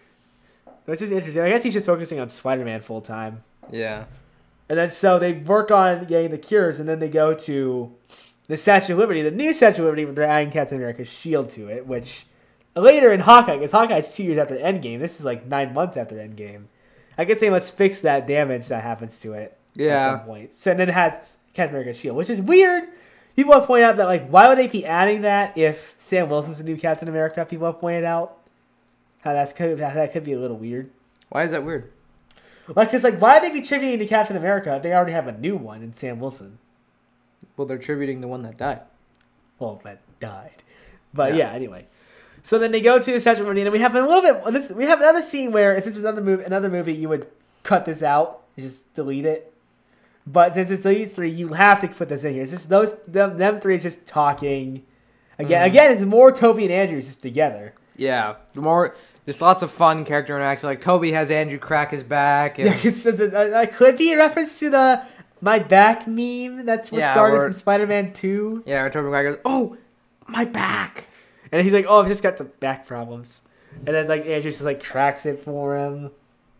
Which is interesting. I guess he's just focusing on Spider-Man full time. Yeah. And then so they work on getting the cures, and then they go to the Statue of Liberty, the new Statue of Liberty, where they're adding Captain America's shield to it, which later in Hawkeye, because Hawkeye's two years after Endgame, this is like nine months after Endgame. I could say let's fix that damage that happens to it at Yeah. some point. So and then it has Captain America's shield, which is weird. People have pointed out that, like, why would they be adding that if Sam Wilson's the new Captain America? People have pointed out how that's could, how that could be a little weird. Why is that weird? Like, cause like, why would they be tributing to Captain America if they already have a new one in Sam Wilson? Well, they're tributing the one that died. Well, that died. But Yeah. yeah, anyway. So then they go to the Statue of Liberty, and we have a little bit. This, we have another scene where if this was another movie, another movie, you would cut this out, you just delete it. But since it's these three, you have to put this in here. It's just those them, them three just talking. Again, Mhm. again, it's more Toby and Andrew just together. Yeah. More, just lots of fun character interaction. Like Toby has Andrew crack his back. And, Yeah, it's, it's, it, it could be a reference to the my back meme that's what Yeah, started or- from Spider-Man two. yeah, where Toby Maguire goes, oh, my back. And he's like, "Oh, I've just got some back problems," and then like Andrew just like cracks it for him.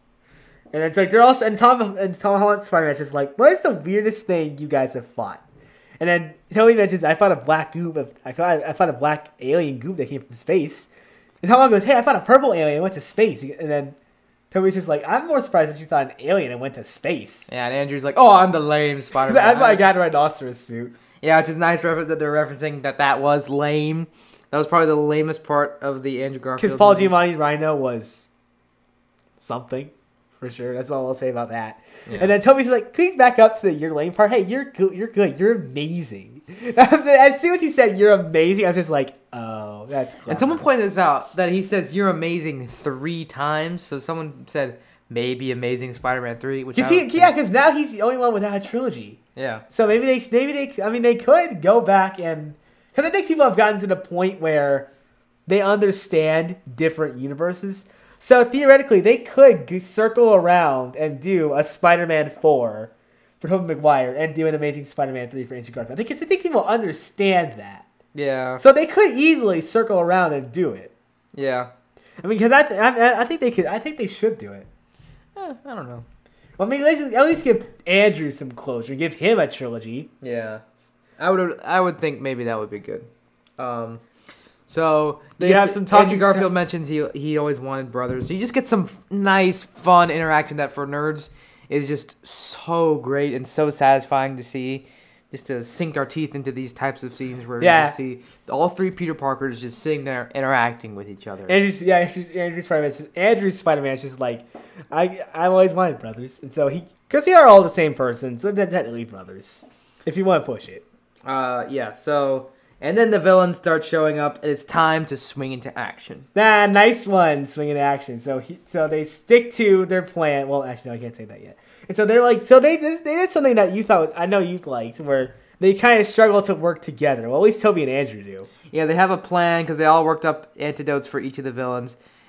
And it's like they're also and Tom and Tom Holland's Spider-Man's just like, "What is the weirdest thing you guys have fought?" And then Toby mentions, "I fought a black goop of I fought I fought a black alien goop that came from space." And Tom Holland goes, "Hey, I fought a purple alien and went to space." And then Toby's just like, "I'm more surprised that you thought an alien and went to space." Yeah, and Andrew's like, oh, I'm the lame Spider-Man. That's why I got a rhinoceros suit. Yeah, it's a nice reference that they're referencing that that was lame. That was probably the lamest part of the Andrew Garfield. Because Paul movies. Giamatti Rhino was something, for sure. That's all I'll say about that. Yeah. And then Toby's like, "Can you back up to the you're lame part? Hey, you're good. You're good. You're amazing." As soon as he said "you're amazing," I was just like, "Oh, that's." Clever. And someone pointed this out that he says you're amazing three times. So someone said maybe Amazing Spider-Man three, which Cause I he, don't yeah, think- because now he's the only one without a trilogy. yeah, So maybe they, maybe they, I mean, they could go back and because I think people have gotten to the point where they understand different universes. So theoretically, they could g- circle around and do a Spider-Man four for Tobey Maguire and do an Amazing Spider-Man three for Andrew Garfield. Because I think people understand that. yeah, So they could easily circle around and do it. yeah. I mean, because I, th- I, I think they could. I think they should do it. Eh, I don't know. Well, I mean, at least, at least give Andrew some closure. Give him a trilogy. Yeah, I would. I would think maybe that would be good. Um, so You have it's- some talking- Andrew Garfield mentions he he always wanted brothers. So you just get some f- nice, fun interaction that for nerds is just so great and so satisfying to see. Just to sink our teeth into these types of scenes where Yeah. you just see all three Peter Parkers just sitting there interacting with each other. Andrew's, yeah, Andrew's, Andrew's Spider-Man. Just, Andrew's Spider-Man is just like, I, I've always wanted brothers, and so he, because they are all the same person, so they're technically brothers, if you want to push it. Uh, yeah. So and then the villains start showing up, and it's time to swing into action. Nah, nice one, swinging action. So he, so they stick to their plan. Well, actually, no, I can't say that yet. And so they're like, so they they did something that you thought I know you liked, where they kind of struggle to work together. Well, at least Toby and Andrew do. Yeah, they have a plan because they all worked up antidotes for each of the villains.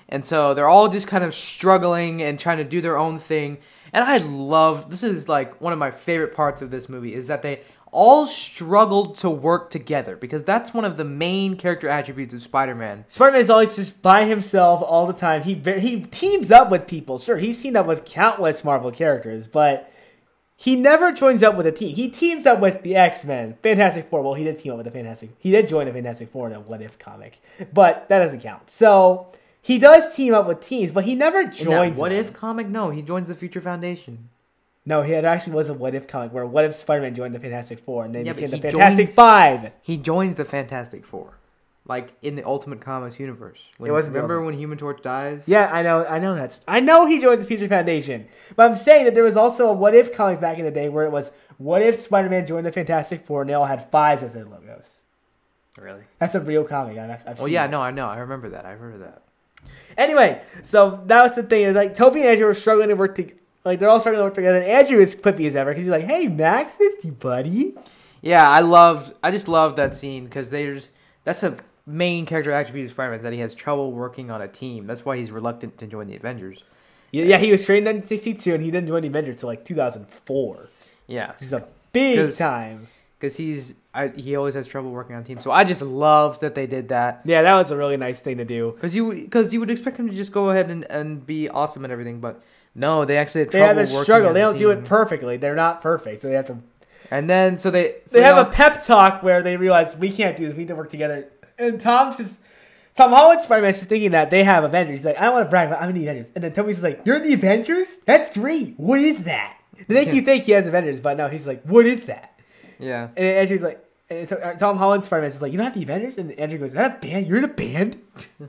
And so they're all just kind of struggling and trying to do their own thing. And I loved, this is like one of my favorite parts of this movie, is that they all struggled to work together, because that's one of the main character attributes of Spider-Man. Spider-Man is always just by himself all the time. He he teams up with people. Sure, he's teamed up with countless Marvel characters, but he never joins up with a team. He teams up with the X-Men, Fantastic Four. Well, he did team up with the Fantastic. He did join the Fantastic Four in a What If comic, but that doesn't count. So he does team up with teams, but he never In that joins. What them. If comic? No, he joins the Future Foundation. No, he had actually was a What If comic where What If Spider-Man joined the Fantastic Four and then Yeah, became but the he Fantastic joins- Five. He joins the Fantastic Four, like in the Ultimate Comics universe. When, It wasn't the remember Ultimate- when Human Torch dies? Yeah, I know, I know that's, I know he joins the Future Foundation, but I'm saying that there was also a What If comic back in the day where it was What If Spider-Man joined the Fantastic Four and they all had fives as their logos. Really? That's a real comic. I've, I've Oh seen yeah, it. no, I know. I remember that. I heard of that. Anyway, so that was the thing. Is like Toby and Andrew were struggling to work together. Like they're all struggling to work together. And Andrew is quippy as ever because he's like, "Hey Max, misty buddy." Yeah, I loved. I just loved that scene because there's that's a main character attribute of Spider-Man, that he has trouble working on a team. That's why he's reluctant to join the Avengers. Yeah, yeah, he was trained in nineteen sixty-two and he didn't join the Avengers until like two thousand four. Yeah, This is a big 'Cause- time. because he's I, he always has trouble working on teams. So I just loved that they did that. Yeah, that was a really nice thing to do. Because you because you would expect him to just go ahead and, and be awesome and everything, but no, they actually had They trouble have a working struggle. as They a don't do team. it perfectly. They're not perfect. So they have to. And then so they so They have all- a pep talk where they realize we can't do this. We need to work together. And Tom's just. Tom Holland Spider-Man is just thinking that they have Avengers. He's like, I don't want to brag, but I'm in the Avengers. And then Toby's just like, you're in the Avengers? That's great. What is that? They make you think he has Avengers, but no, he's like, what is that? yeah. And then Andrew's like, and so uh, Tom Holland Spider-Man is just like, you don't have the Avengers? And Andrew goes, is that a band? You're in a band?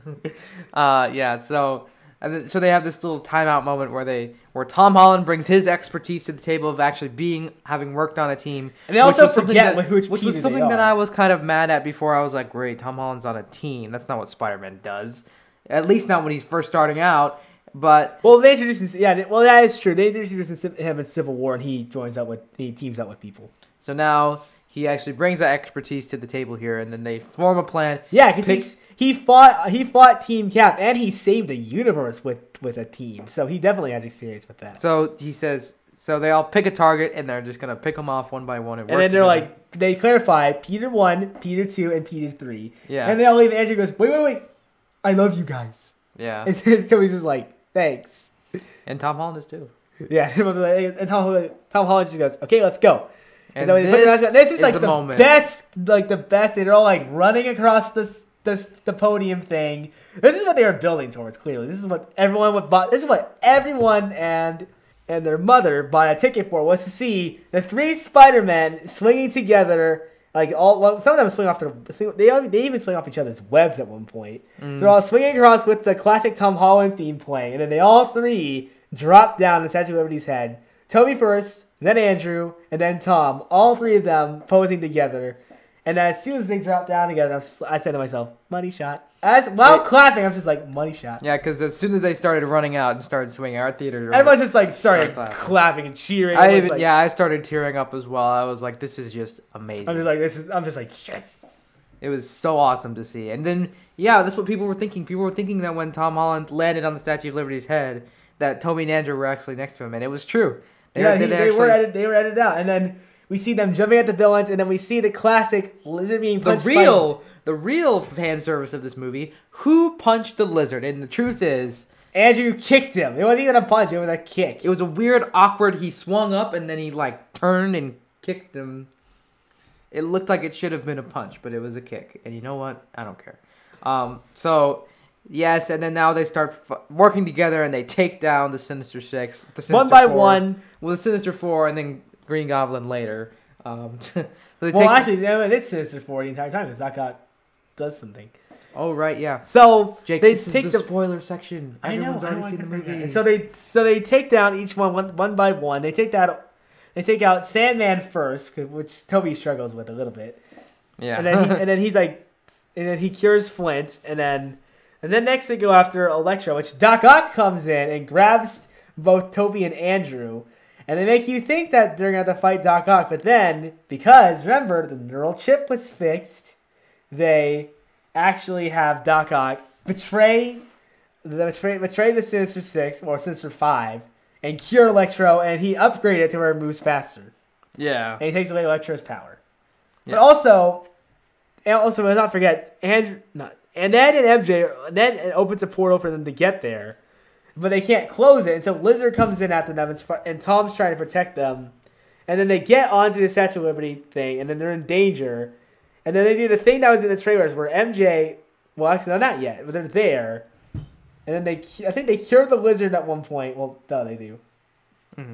Uh, yeah, so and then, so they have this little timeout moment where they where Tom Holland brings his expertise to the table of actually being having worked on a team. And they also which was something forget that, which which Peter was they something that are. I was kind of mad at before. I was like, great, Tom Holland's on a team. That's not what Spider-Man does. At least not when he's first starting out. But Well, they introduced him, yeah, they- well, that is true. They introduced him in Civil War, and he joins up with, he teams up with people. so now he actually brings that expertise to the table here, and then they form a plan. Yeah, because Pick- he's he fought he fought Team Cap, and he saved the universe with, with a team. So he definitely has experience with that. So he says, so they all pick a target, and they're just gonna pick them off one by one and, And work then they're together. like, they clarify Peter one, Peter two, and Peter three. yeah, And they all leave. And Andrew goes, wait, wait, wait, I love you guys. yeah, And then Toby's just like, thanks. and Tom Holland is too. Yeah, and Tom Holland, Tom Holland just goes, okay, let's go. And so they put their hands this, up. This is, is like the the, moment. best, like the best. They're all like running across this, this, the podium thing. This is what they were building towards. Clearly, this is what everyone would buy. This is what everyone and and their mother bought a ticket for, was to see the three Spider-Men swinging together. Like all, well, some of them swing off their, they all- they even swing off each other's webs at one point. Mm. So they're all swinging across with the classic Tom Holland theme playing, and then they all three drop down the Statue of Liberty's head. Toby first, then Andrew, and then Tom. All three of them posing together. And as soon as they drop down together, I'm just, I said to myself, money shot. As while Wait. clapping, I'm just like, money shot. Yeah, because as soon as they started running out and started swinging, our theater. Everyone's just like started Start clapping. clapping. and cheering. I Everyone's even like, yeah, I started tearing up as well. I was like, this is just amazing. I'm just like, this is. I'm just like, yes. It was so awesome to see. And then yeah, that's what people were thinking. People were thinking that when Tom Holland landed on the Statue of Liberty's head, that Toby and Andrew were actually next to him, and it was true. They, Yeah, they he, they actually- were edited. They were edited out, and then we see them jumping at the villains, and then we see the classic lizard being the punched. by- real the real fan service of this movie. Who punched the lizard? And the truth is, Andrew kicked him. It wasn't even a punch. It was a kick. it was a weird, awkward. He swung up and then he like turned and kicked him. It looked like it should have been a punch, but it was a kick. And you know what? I don't care. Um, so yes, and then now they start f- working together and they take down the Sinister Six, the Sinister one by Four, one. well, the Sinister Four, and then Green Goblin later. Um, so they Well, take- actually, no, it's Sinister Four the entire time because Doc Ock does something. oh right, yeah. So Jake, they this is take the, the. spoiler section. I know. Everyone's I already know, I seen the couldn't movie. And so they so they take down each one one, one by one. They take down they take out Sandman first, 'cause- which Toby struggles with a little bit. yeah. And then he, and then he's like, and then he cures Flint, and then and then next they go after Electro, which Doc Ock comes in and grabs both Toby and Andrew, and they make you think that they're gonna have to fight Doc Ock, but then because remember the neural chip was fixed, they actually have Doc Ock betray they betray, betray the Sinister Six or Sinister Five and cure Electro, and he upgraded it to where it moves faster, Yeah. and he takes away Electro's power. Yeah. But also, and also let's not forget, Andrew, not and Ned and M J, Ned opens a portal for them to get there, but they can't close it, and so Lizard comes in after them, and, Sp- and Tom's trying to protect them, and then they get onto the Statue of Liberty thing, and then they're in danger, and then they do the thing that was in the trailers where M J, well, actually, no, not yet, but they're there, and then they, I think they cure the Lizard at one point. Well, no, they do. Mm-hmm.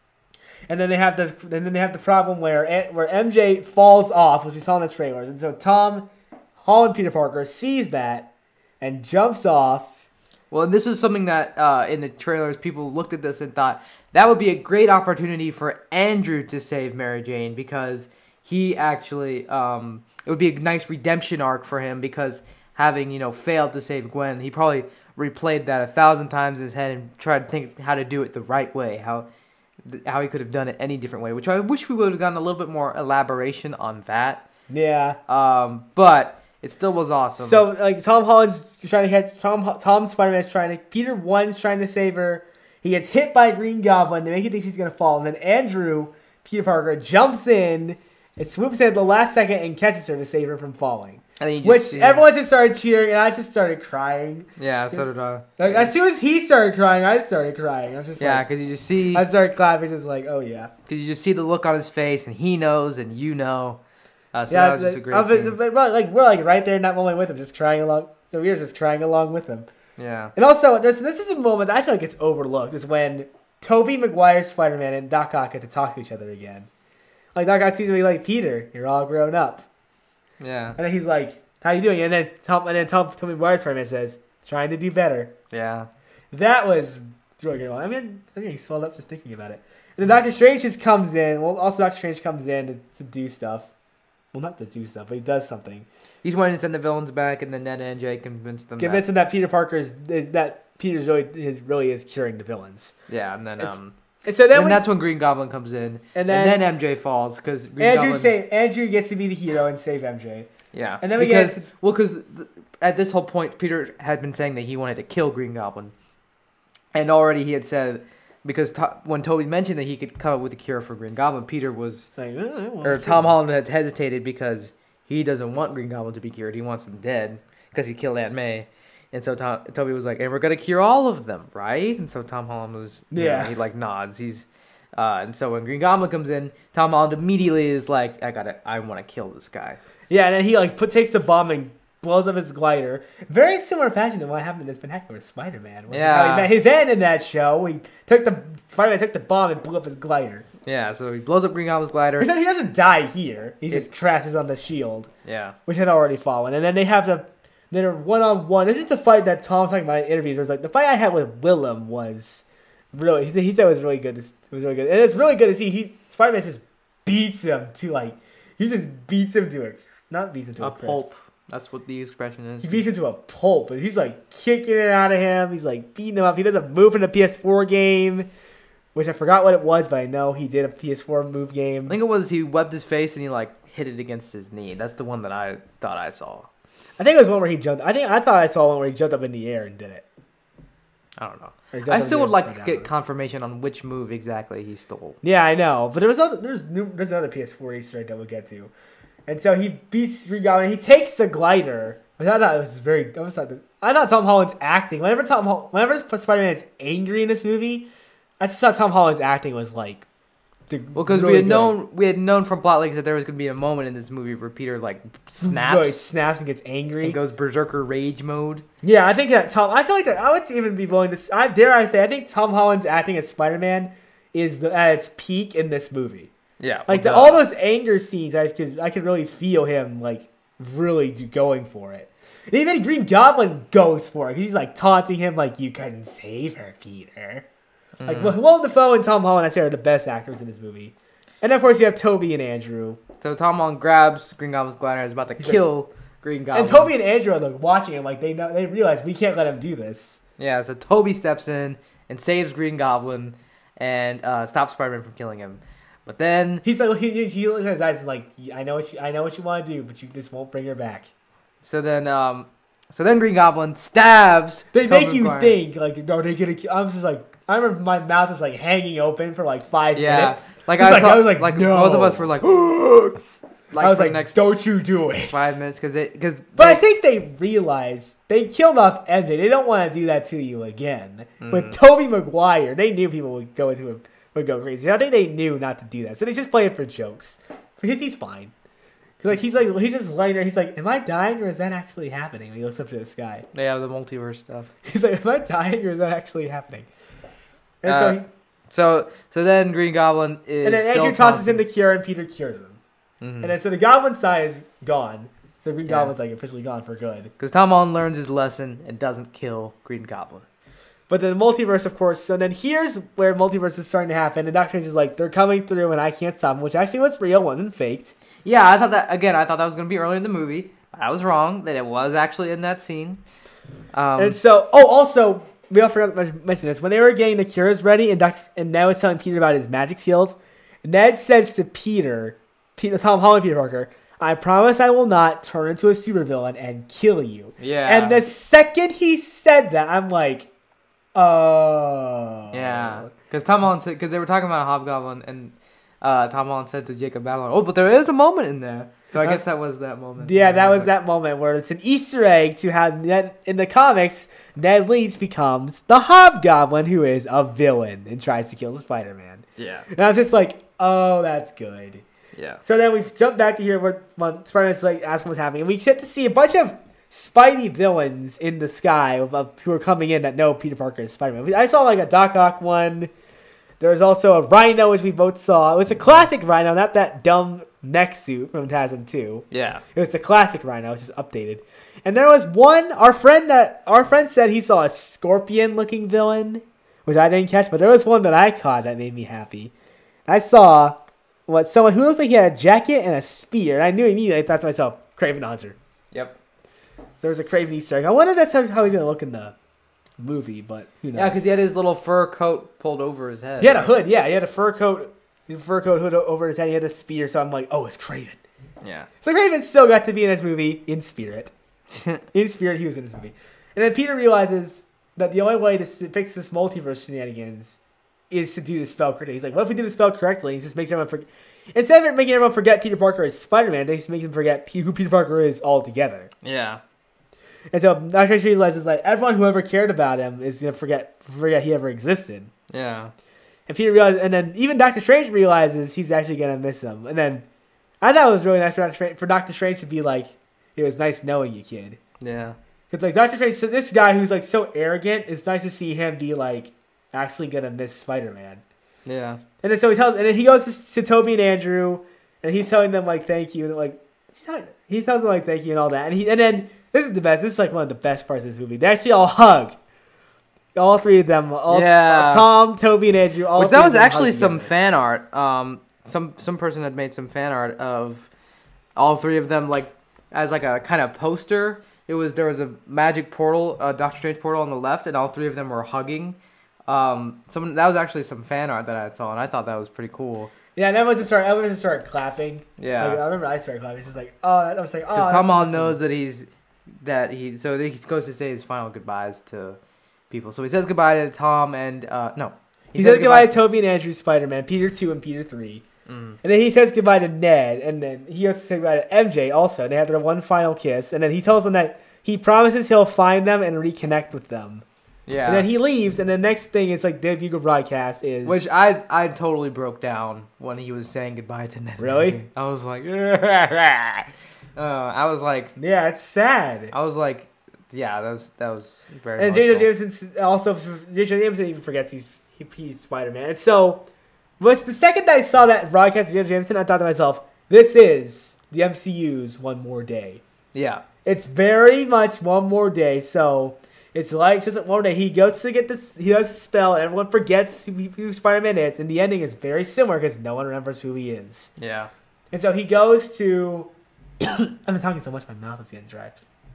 And then they have the and then they have the problem where where M J falls off, which we saw in the trailers, and so Tom Holland Peter Parker sees that and jumps off. Well, this is something that uh, in the trailers people looked at this and thought that would be a great opportunity for Andrew to save Mary Jane because he actually um, it would be a nice redemption arc for him because having you know failed to save Gwen, he probably replayed that a thousand times in his head and tried to think how to do it the right way, how how he could have done it any different way. Which I wish we would have gotten a little bit more elaboration on that. Yeah. Um, but it still was awesome. So like Tom Holland's trying to catch Tom Tom Spider-Man's trying to Peter One's trying to save her. He gets hit by Green Goblin to make you think she's gonna fall, and then Andrew Peter Parker jumps in and swoops in at the last second and catches her to save her from falling. and then you just Which see- everyone just started cheering, and I just started crying. yeah, so did I. Like as soon as he started crying, I started crying. I was just Yeah, like, because you just see, I started clapping, just like, oh yeah. because you just see the look on his face, and he knows, and you know. Uh, so yeah, that was just a like, great I was- scene. but, but, like we're like right there in that moment with him, just crying along. So we were just crying along with him. Yeah. And also, there's, this is a moment that I feel like it's overlooked. Is when Tobey Maguire's Spider-Man and Doc Ock get to talk to each other again. Like Doc Ock sees him, he's like, Peter, you're all grown up. Yeah. And then he's like, how you doing? And then Tom, and then Tom, Tobey Maguire's Spider-Man says, trying to do better. Yeah. That was really good. I mean, I'm getting swelled up just thinking about it. And then Doctor Strange just comes in. Well, also Doctor Strange comes in to, to do stuff. Well, not to do stuff, but he does something. He's wanting to send the villains back, and then Ned and Jay convinced them. Convince him that Peter Parker is, is that Peter's really is really is curing the villains. That, yeah, and then It's- um, And so then and we, that's when Green Goblin comes in, and and then, then, M J falls because Green Andrew Goblin. save Andrew gets to be the hero and save M J. Yeah, and then we because get- well, because at this whole point, Peter had been saying that he wanted to kill Green Goblin, and already he had said because to, when Toby mentioned that he could come up with a cure for Green Goblin, Peter was Like, uh, well, or Tom Holland had hesitated because he doesn't want Green Goblin to be cured. He wants him dead because he killed Aunt May. And so Tom, Toby was like, and we're going to cure all of them, right? And so Tom Holland was, you Yeah. know, he like nods. He's, uh, and so when Green Goblin comes in, Tom Holland immediately is like, I got to I want to kill this guy. Yeah, and then he like put takes the bomb and blows up his glider. Very similar fashion to what happened in Spectacular Spider-Man. Which is how Yeah. he met his end in that show. He took the Spider-Man took the bomb and blew up his glider. Yeah, so he blows up Green Goblin's glider. Except he doesn't die here. He just It- crashes on the shield, Yeah. which had already fallen. And then they have the they're one on one. This is the fight that Tom's talking about in interviews. Where it's like the fight I had with Willem was really. He said, he said it was really good. It was really good, and it's really good to see. He Spider-Man just beats him to like he just beats him to a not beats him to a, A crisp. pulp. That's what the expression is. He beats him to a pulp, and he's like kicking it out of him. He's like beating him up. He does a move in the P S four game, which I forgot what it was, but I know he did a P S four move I game. think it was he webbed his face and he like hit it against his knee. That's the one that I thought I saw. I think it was one where he jumped. I think I thought I saw one where he jumped up in the air and did it. I don't know. Or he jumped I up still in would the air like and to fell get down. confirmation on which move exactly he stole. Yeah, I know, but there was other, there's new, there's another P S four Easter egg that we'll get to, and so he beats Green Goblin. He takes the glider, which I thought it was very. I was like, I thought Tom Holland's acting. Whenever Tom, Hol- whenever Spider-Man is angry in this movie, I just thought Tom Holland's acting was like. the- Well, because really we had good. known we had known from plot leaks that there was going to be a moment in this movie where Peter like snaps Really snaps and gets angry. and goes berserker rage mode. Yeah, I think that Tom. I feel like that. I would even be willing to. s- I dare I say. I think Tom Holland's acting as Spider-Man is the, at its peak in this movie. Yeah, Like the, well, all duh. those anger scenes, I could I could really feel him like really do, going for it. And even Green Goblin goes for it. 'Cause he's like taunting him, like you couldn't save her, Peter. Like Mm-hmm. well, Willem Dafoe and Tom Holland, I say, are the best actors in this movie. And of course, you have Toby and Andrew. So Tom Holland grabs Green Goblin's glider and is about to kill Green Goblin. And Toby and Andrew are like watching him, like they know they realize we can't let him do this. Yeah, so Toby steps in and saves Green Goblin and uh, stops Spider-Man from killing him. But then He's like he, he looks at his eyes and like I know what you, I know what you want to do, but you just won't bring her back. So then, um, So then Green Goblin stabs. They Tobey make you Maguire. think like, are they gonna? Kill? I'm just like, I remember my mouth was like hanging open for like five Yeah, minutes. like It's I saw, I was like, like no. both of us were like, like I was for like, the next don't you do it. five minutes because it because. But I think they realized they killed off M J. They don't want to do that to you again. Mm. With Tobey Maguire, they knew people would go into it, would go crazy. I think they knew not to do that, so they just play it for jokes. Because he's fine. Cause like he's like he's just laying there. He's like, "Am I dying or is that actually happening?" When he looks up to the sky, they have the multiverse stuff. he's like, "Am I dying or is that actually happening?" And Uh, so, he, So so then Green Goblin is. and then still Andrew tosses him taunting- the cure, and Peter cures him. Mhm. And then so the Goblin side is gone. So Green Yeah. Goblin's like officially gone for good. Because Tom Holland learns his lesson and doesn't kill Green Goblin. But then multiverse, of course. So then here's where multiverse is starting to happen. And Doctor Strange is like, they're coming through, and I can't stop them, which actually was real, wasn't faked. Yeah, I thought that again. I thought that was gonna be early in the movie. But I was wrong. That it was actually in that scene. Um, and so, oh, also, we all forgot to mention this. When they were getting the cures ready, and Doctor and Ned was telling Peter about his magic skills, Ned says to Peter, Peter Tom Holland, Peter Parker, "I promise I will not turn into a supervillain and kill you." yeah. And the second he said that, I'm like, oh. Yeah, because Tom Holland said because they were talking about a Hobgoblin, and uh, Tom Holland said to Jacob Batalon, "Oh, but there is a moment in there." So I Uh, guess that was that moment. Yeah, And that I was like, that moment where it's an Easter egg to how Ned in the comics, Ned Leeds becomes the Hobgoblin, who is a villain and tries to kill Spider-Man. Yeah, And I was just like, oh, that's good. yeah, So then we jump back to here where when Spider-Man's like asking what's happening, and we get to see a bunch of Spidey villains in the sky of, of, who are coming in that know Peter Parker is Spider-Man. I saw like a Doc Ock one. There was also a Rhino, which we both saw. It was a classic Rhino, not that dumb mech suit from Tasm two. yeah. It was the classic Rhino, it's just updated. And there was one, our friend that our friend said he saw a scorpion-looking villain, which I didn't catch, but there was one that I caught that made me happy. I saw what someone who looked like he had a jacket and a spear, and I knew immediately. I thought to myself, Kraven the Hunter. Yep. So there was a Kraven Easter egg. I wonder if that's how how he's gonna look in the movie, but who knows? Yeah, because he had his little fur coat pulled over his head. he had a hood. Yeah, he had a fur coat, fur coat hood o- over his head. He had a spear, so I'm like, oh, it's Kraven. Yeah. So Kraven still got to be in this movie in spirit. In spirit, he was in this movie. And then Peter realizes that the only way to s- fix this multiverse shenanigans is to do the spell correctly. He's like, what if we do the spell correctly? He just makes everyone forget. Instead of making everyone forget Peter Parker is Spider-Man, they just make them forget P- who Peter Parker is altogether. Yeah. And so Doctor Strange realizes like everyone who ever cared about him is gonna forget forget he ever existed. Yeah. And Peter realizes, and then even Doctor Strange realizes he's actually gonna miss him. And then I thought it was really nice for Doctor Strange, for Doctor Strange to be like, "It was nice knowing you, kid." Yeah. Because like Doctor Strange, so this guy who's like so arrogant, it's nice to see him be like actually gonna miss Spider-Man. Yeah. And then so he tells, and then he goes to, to Toby and Andrew, and he's telling them like thank you, and like he tells them like thank you and all that. And he and then this is the best. This is like one of the best parts of this movie. They actually all hug. All three of them, all Yeah. Tom, Toby, and Andrew. All Which three that of was them actually hug some together. fan art. Um, some some person had made some fan art of all three of them, like as like a kind of poster. It was there was a magic portal, a Doctor Strange portal on the left, and all three of them were hugging. Um, some that was actually some fan art that I saw, and I thought that was pretty cool. Yeah, and everyone just started. Everyone just started clapping. Yeah. Like, I remember I started clapping. It's just like, oh, I was like, oh. Because that's Tom Holland awesome. knows that he's that he so he goes to say his final goodbyes to people. So he says goodbye to Tom and uh no. He, says goodbye to Toby and Andrew, Spider-Man, Peter two and Peter three. Mm. And then he says goodbye to Ned, and then he goes to say goodbye to M J also. They have their one final kiss, and then he tells them that he promises he'll find them and reconnect with them. Yeah. And then he leaves, and the next thing it's like the Bugle broadcast is Which I I totally broke down when he was saying goodbye to Ned. Really? I was like, uh, I was like, yeah, it's sad. I was like, yeah, that was that was very. And J J emotional. Jameson also J J Jameson even forgets he's he, he's Spider-Man. And so was the second that I saw that broadcast of J J Jameson, I thought to myself, this is the M C U's One More Day. Yeah. It's very much one more day. So it's like just one more day. He goes to get this. He does a spell. And everyone forgets who, who Spider-Man is, and the ending is very similar because no one remembers who he is. Yeah. And so he goes to. I've been talking so much, my mouth is getting dry.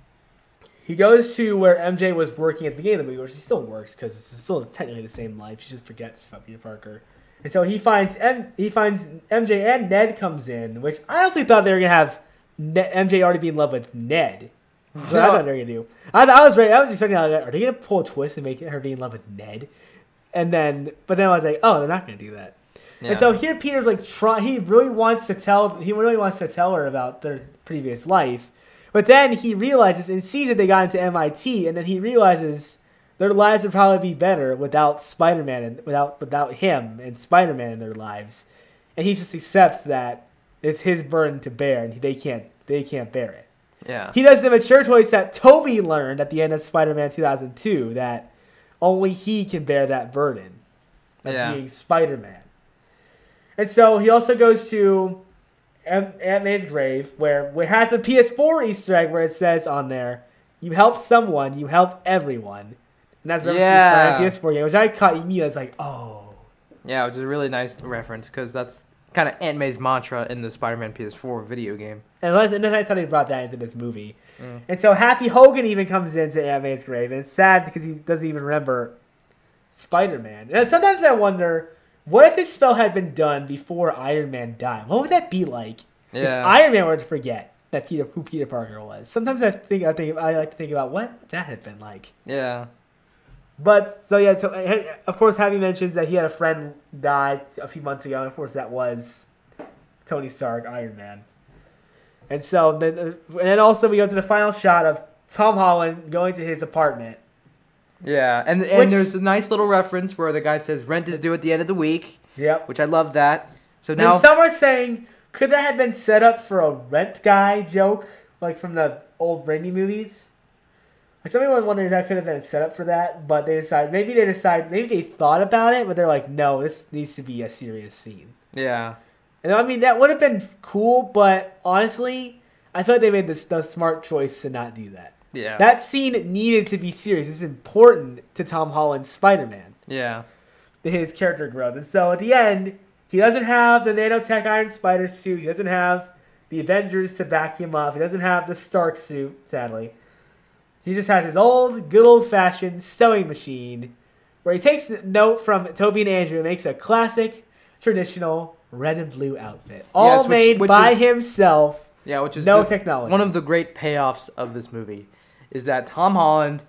He goes to where M J was working at the beginning of the movie, where she still works because it's still technically the same life. She just forgets about Peter Parker. And so he finds M. He finds M J and Ned comes in, which I honestly thought they were gonna have Ne- M J already be in love with Ned That's what I thought they were gonna do. I, I was ready. I was expecting, like, are they gonna pull a twist and make her be in love with Ned? And then, but then I was like, oh, they're not gonna do that. Yeah. And so here, Peter's like, try. He really wants to tell. He really wants to tell her about their previous life, but then he realizes and sees that they got into M I T, and then he realizes their lives would probably be better without Spider-Man and without without him and Spider-Man in their lives, and he just accepts that it's his burden to bear, and they can't they can't bear it. Yeah. He does the mature choice that Toby learned at the end of Spider-Man two thousand two, that only he can bear that burden of Yeah. being Spider-Man. And so he also goes to Aunt Aunt May's grave, where it has a P S four Easter egg where it says on there, "You help someone, you help everyone." And that's reference Yeah. to the Spider-Man P S four game, which I caught immediately. I was like, oh. Yeah, which is a really nice reference because that's kind of Aunt May's mantra in the Spider-Man P S four video game. And that's and that's how they brought that into this movie. Mm. And so Happy Hogan even comes into Aunt May's grave, and it's sad because he doesn't even remember Spider-Man. And sometimes I wonder, what if this spell had been done before Iron Man died? What would that be like Yeah. if Iron Man were to forget that Peter who Peter Parker was? Sometimes I think I think I like to think about what would that had been like. Yeah. But so yeah, so of course Happy mentions that he had a friend die a few months ago, and of course that was Tony Stark, Iron Man. And so then, and then also we go to the final shot of Tom Holland going to his apartment. Yeah, and and Which- there's a nice little reference where the guy says rent is due at the end of the week, Yep. which I love that. So Now, now, some are saying, could that have been set up for a rent guy joke, like from the old Raimi movies? Like some people were wondering if that could have been set up for that, but they decided maybe they decide maybe they thought about it, but they're like, no, this needs to be a serious scene. yeah, And I mean that would have been cool, but honestly, I feel like they made this the smart choice to not do that. yeah, That scene needed to be serious. It's important to Tom Holland's Spider-Man, yeah, to his character growth. And so at the end, he doesn't have the nanotech Iron Spider suit. He doesn't have the Avengers to back him up. He doesn't have the Stark suit, sadly. He just has his old, good old-fashioned sewing machine where he takes a note from Toby and Andrew and makes a classic, traditional red and blue outfit. All Yes, which- made which by is- himself. yeah. Which is No the- technology. One of the great payoffs of this movie is that Tom Holland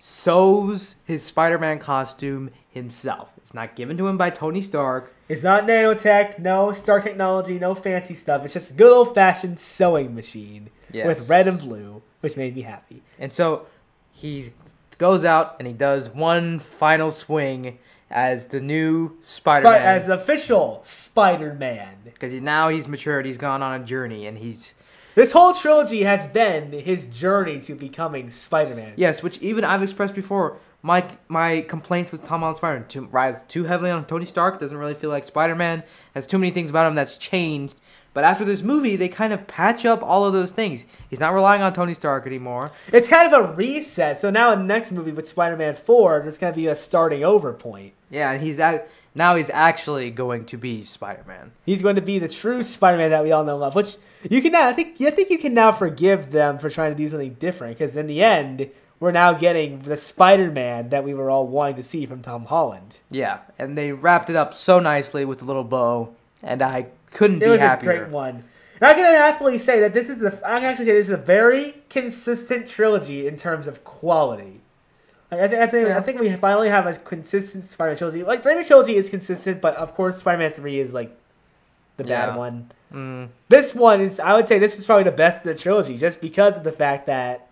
sews his Spider-Man costume himself. It's not given to him by Tony Stark. It's not nanotech, no Stark technology, no fancy stuff. It's just a good old-fashioned sewing machine Yes. with red and blue, which made me happy. And so he goes out and he does one final swing as the new But Spider-Man. as official Spider-Man. Because he's, now he's matured, he's gone on a journey, and he's... This whole trilogy has been his journey to becoming Spider-Man. Yes, which even I've expressed before, my my complaints with Tom Holland Spider-Man too, rides too heavily on Tony Stark, doesn't really feel like Spider-Man, has too many things about him that's changed. But after this movie, they kind of patch up all of those things. He's not relying on Tony Stark anymore. It's kind of a reset. So now in the next movie with Spider-Man four, there's going to be a starting over point. Yeah, and he's at, now he's actually going to be Spider-Man. He's going to be the true Spider-Man that we all know and love. Which you can now, I think, I think you can now forgive them for trying to do something different. Because in the end, we're now getting the Spider-Man that we were all wanting to see from Tom Holland. Yeah, and they wrapped it up so nicely with a little bow, and I couldn't It be was happier. a great one. And I can happily say that this is a, I can actually say this is a very consistent trilogy in terms of quality. Like I, th- I think Yeah. I think we finally have a consistent Spider-Man trilogy. Like Raimi trilogy is consistent, but of course Spider-Man three is like the bad Yeah. one. Mm, This one is, I would say, this was probably the best of the trilogy, just because of the fact that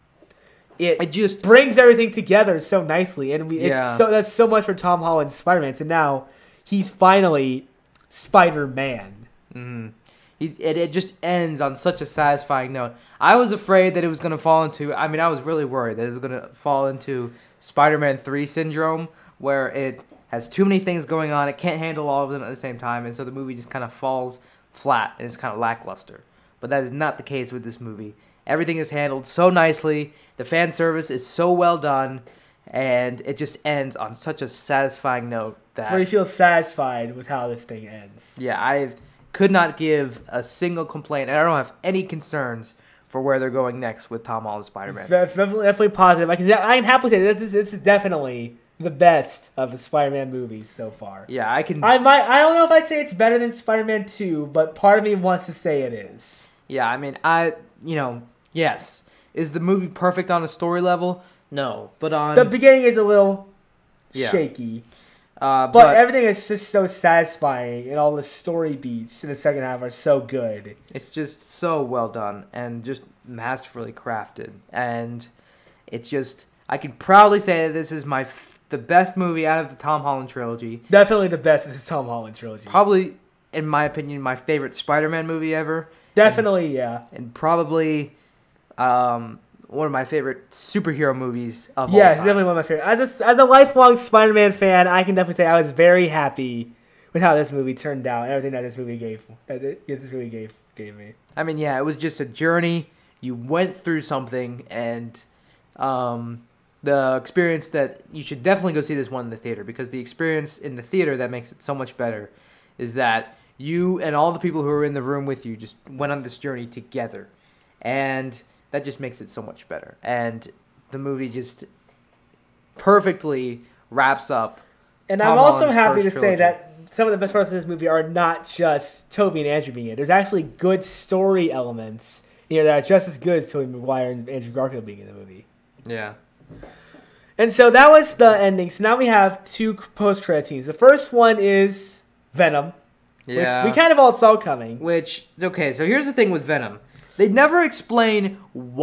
it I just brings everything together so nicely, and we Yeah. it's so that's so much for Tom Holland's Spider-Man. So now he's finally Spider-Man. Mm. It, it it just ends on such a satisfying note. I was afraid that it was going to fall into... I mean, I was really worried that it was going to fall into Spider-Man three syndrome, where it has too many things going on. It can't handle all of them at the same time, and so the movie just kind of falls flat, and it's kind of lackluster. But that is not the case with this movie. Everything is handled so nicely. The fan service is so well done, and it just ends on such a satisfying note that... Where you feel satisfied with how this thing ends. Yeah, I could not give a single complaint, and I don't have any concerns for where they're going next with Tom Holland's Spider-Man. It's def- definitely, definitely positive. I can I can happily say this is this is definitely the best of the Spider-Man movies so far. Yeah, I can. I might I don't know if I'd say it's better than Spider-Man two, but part of me wants to say it is. Yeah, I mean, I you know, yes, Is the movie perfect on a story level? No, but on The beginning is a little Yeah. shaky, uh, but, but, everything is just so satisfying, and all the story beats in the second half are so good. it's just so well done and just masterfully crafted, and it's just I can proudly say that this is my f- the best movie out of the Tom Holland trilogy. Definitely the best of the Tom Holland trilogy. Probably, in my opinion, my favorite Spider-Man movie ever, Definitely, yeah. and probably um, one of my favorite superhero movies of Yeah, all it's time. definitely one of my favorite. As a, as a lifelong Spider-Man fan, I can definitely say I was very happy with how this movie turned out, everything that this movie gave, that it- this movie gave gave me. I mean, yeah, it was just a journey. You went through something, and um, the experience that you should definitely go see this one in the theater, because the experience in the theater that makes it so much better is that you and all the people who were in the room with you just went on this journey together, and that just makes it so much better. And the movie just perfectly wraps up. And Tom I'm also Holland's happy to first say trilogy. that some of the best parts of this movie are not just Tobey and Andrew being in it. There's actually good story elements here that are just as good as Tobey Maguire and Andrew Garfield being in the movie. Yeah. And so that was the ending. So now we have two post-credit scenes. The first one is Venom, Yeah. which we kind of all saw coming. Which, okay, so here's the thing with Venom. They never explain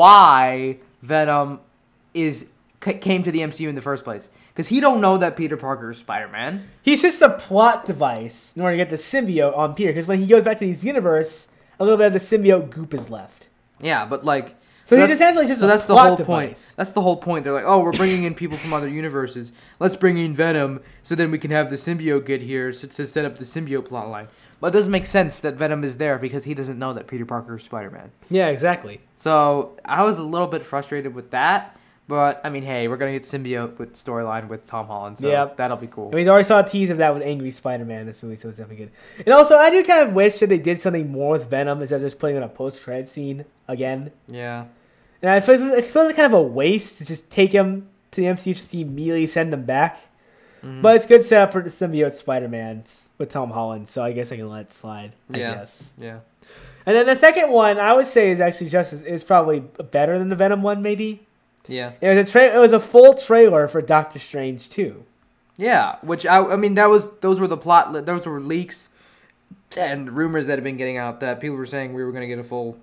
why Venom is c- came to the M C U in the first place. Because he don't know that Peter Parker is Spider-Man. He's just a plot device in order to get the symbiote on Peter. Because when he goes back to his universe, a little bit of the symbiote goop is left. Yeah, but like... So he's that's- essentially just so a that's the plot whole device. point. That's the whole point. They're like, oh, we're bringing in people from other universes. Let's bring in Venom so then we can have the symbiote get here to, to set up the symbiote plotline. But it doesn't make sense that Venom is there because he doesn't know that Peter Parker is Spider-Man. Yeah, exactly. So I was a little bit frustrated with that. But, I mean, hey, we're going to get symbiote with storyline with Tom Holland, so Yep. that'll be cool. And we already saw a tease of that with Angry Spider-Man in this movie, so it's definitely good. And also, I do kind of wish that they did something more with Venom instead of just putting in a post-credit scene again. Yeah. And I feel, it feels like kind of a waste to just take him to the M C U just to immediately send him back. Mhm. But it's good setup for the symbiote Spider-Man with Tom Holland, so I guess I can let it slide, I Yeah. guess. Yeah. And then the second one, I would say, is actually just as, is probably better than the Venom one, maybe. Yeah. It was a tra- it was a full trailer for Doctor Strange two. Yeah, which, I, I mean, that was those were the plot, le- those were leaks and rumors that had been getting out that people were saying we were going to get a full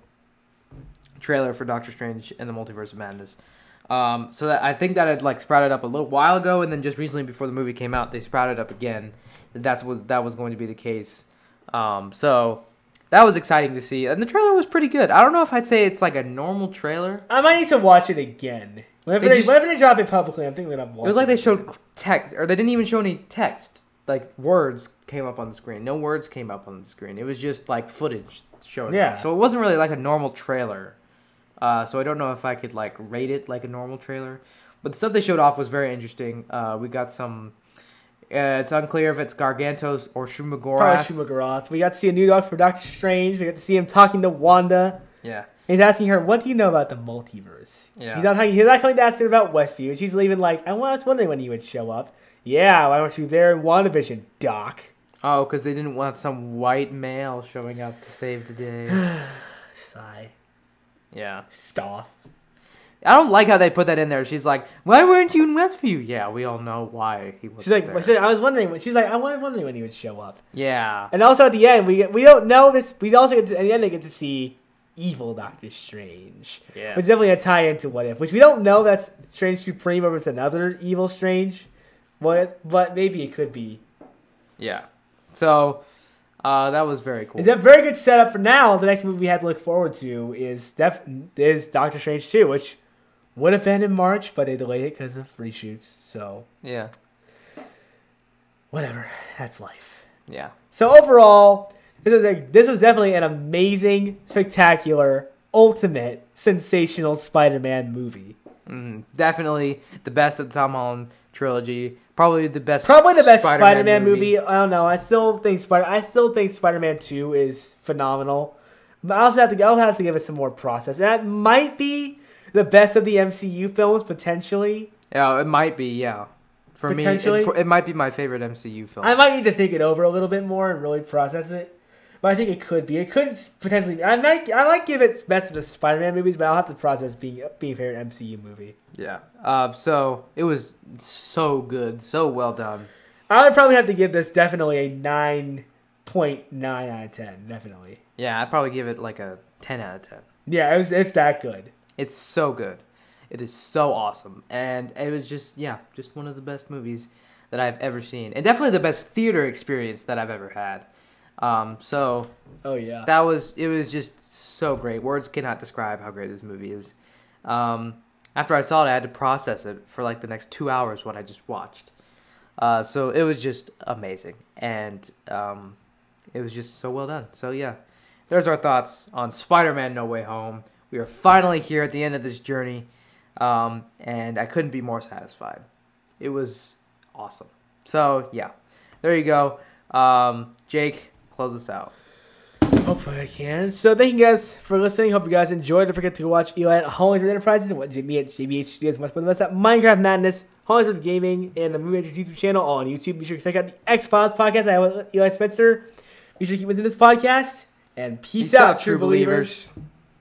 trailer for Doctor Strange and the Multiverse of Madness. Um, so that I think that had like sprouted up a little while ago, and then just recently before the movie came out, they sprouted up again. That that's what that was going to be the case. Um, so that was exciting to see, and the trailer was pretty good. I don't know if I'd say it's like a normal trailer. I might need to watch it again. Whenever They they, just- whenever they drop it publicly, I'm thinking I'm watching It was like they it. showed text, or they didn't even show any text. Like words came up on the screen. No words came up on the screen. It was just like footage showing. Yeah. Up. So it wasn't really like a normal trailer. Uh, so I don't know if I could like rate it like a normal trailer. But the stuff they showed off was very interesting. Uh, we got some. Uh, it's unclear if it's Gargantos or Probably Shumagorath. Shumagorath. We got to see a new dog for Doctor Strange. We got to see him talking to Wanda. Yeah. He's asking her, "What do you know about the multiverse?" Yeah. He's not talking. He's not coming to ask her about Westview. And she's leaving like, "I was wondering when you would show up." Yeah, why weren't you there in WandaVision, Doc? Oh, because they didn't want some white male showing up to save the day. Sigh. Yeah. Stoff. I don't like how they put that in there. She's like, "Why weren't you in Westview?" Yeah, we all know why he was. She's like, there. I said, I was wondering. When, she's like, I was wondering when he would show up. Yeah. And also at the end, we get, we don't know this. We also get to, at the end they get to see evil Doctor Strange, Yes. which is definitely a tie into What If, which we don't know that's Strange Supreme or it's another evil Strange, but but maybe it could be. Yeah. So, uh, that was very cool. It's a very good setup for now. The next movie we have to look forward to is def- is Doctor Strange two, which would have been in March, but they delayed it because of reshoots. So Yeah. whatever, that's life. Yeah. So overall, this was a, this was definitely an amazing, spectacular, ultimate, sensational Spider-Man movie. Mm, definitely the best of the Tom Holland trilogy. Probably the best. Probably the best Spider-Man Spider-Man, movie. I don't know. I still think Spider. I still think Spider-Man two is phenomenal. But I also have to. I'll have to give it some more process. That might be the best of the M C U films potentially. Yeah, it might be. Yeah. For me, Potentially. it, it might be my favorite M C U film. I might need to think it over a little bit more and really process it. But I think it could be. It could potentially. I might. I might give it best of the Spider-Man movies, but I'll have to process being being a favorite M C U movie. Yeah. Uh, so it was so good, so well done. I would probably have to give this definitely a nine point nine out of ten. Definitely. Yeah, I'd probably give it like a ten out of ten. Yeah, it was. It's that good. It's so good. It is so awesome, and it was just yeah, just one of the best movies that I've ever seen, and definitely the best theater experience that I've ever had. Um, so Oh yeah. that was it was just so great. Words cannot describe how great this movie is. Um, after I saw it, I had to process it for like the next two hours what I just watched. Uh, so it was just amazing, and um, it was just so well done. So yeah, there's our thoughts on Spider-Man: No Way Home. We are finally here at the end of this journey, um, and I couldn't be more satisfied. It was awesome. So yeah, there you go. Um, Jake, close us out. Hopefully I can. So thank you guys for listening. Hope you guys enjoyed. Don't forget to watch Eli at Hollingsworth Enterprises and what me at J B H does much more than us at Minecraft Madness, Hollingsworth Gaming, and the Movie Makers YouTube channel all on YouTube. Be sure to check out the X-Files podcast I have with Eli Spencer. Be sure to keep listening to this podcast. And peace, Peace out, out, true true believers. believers.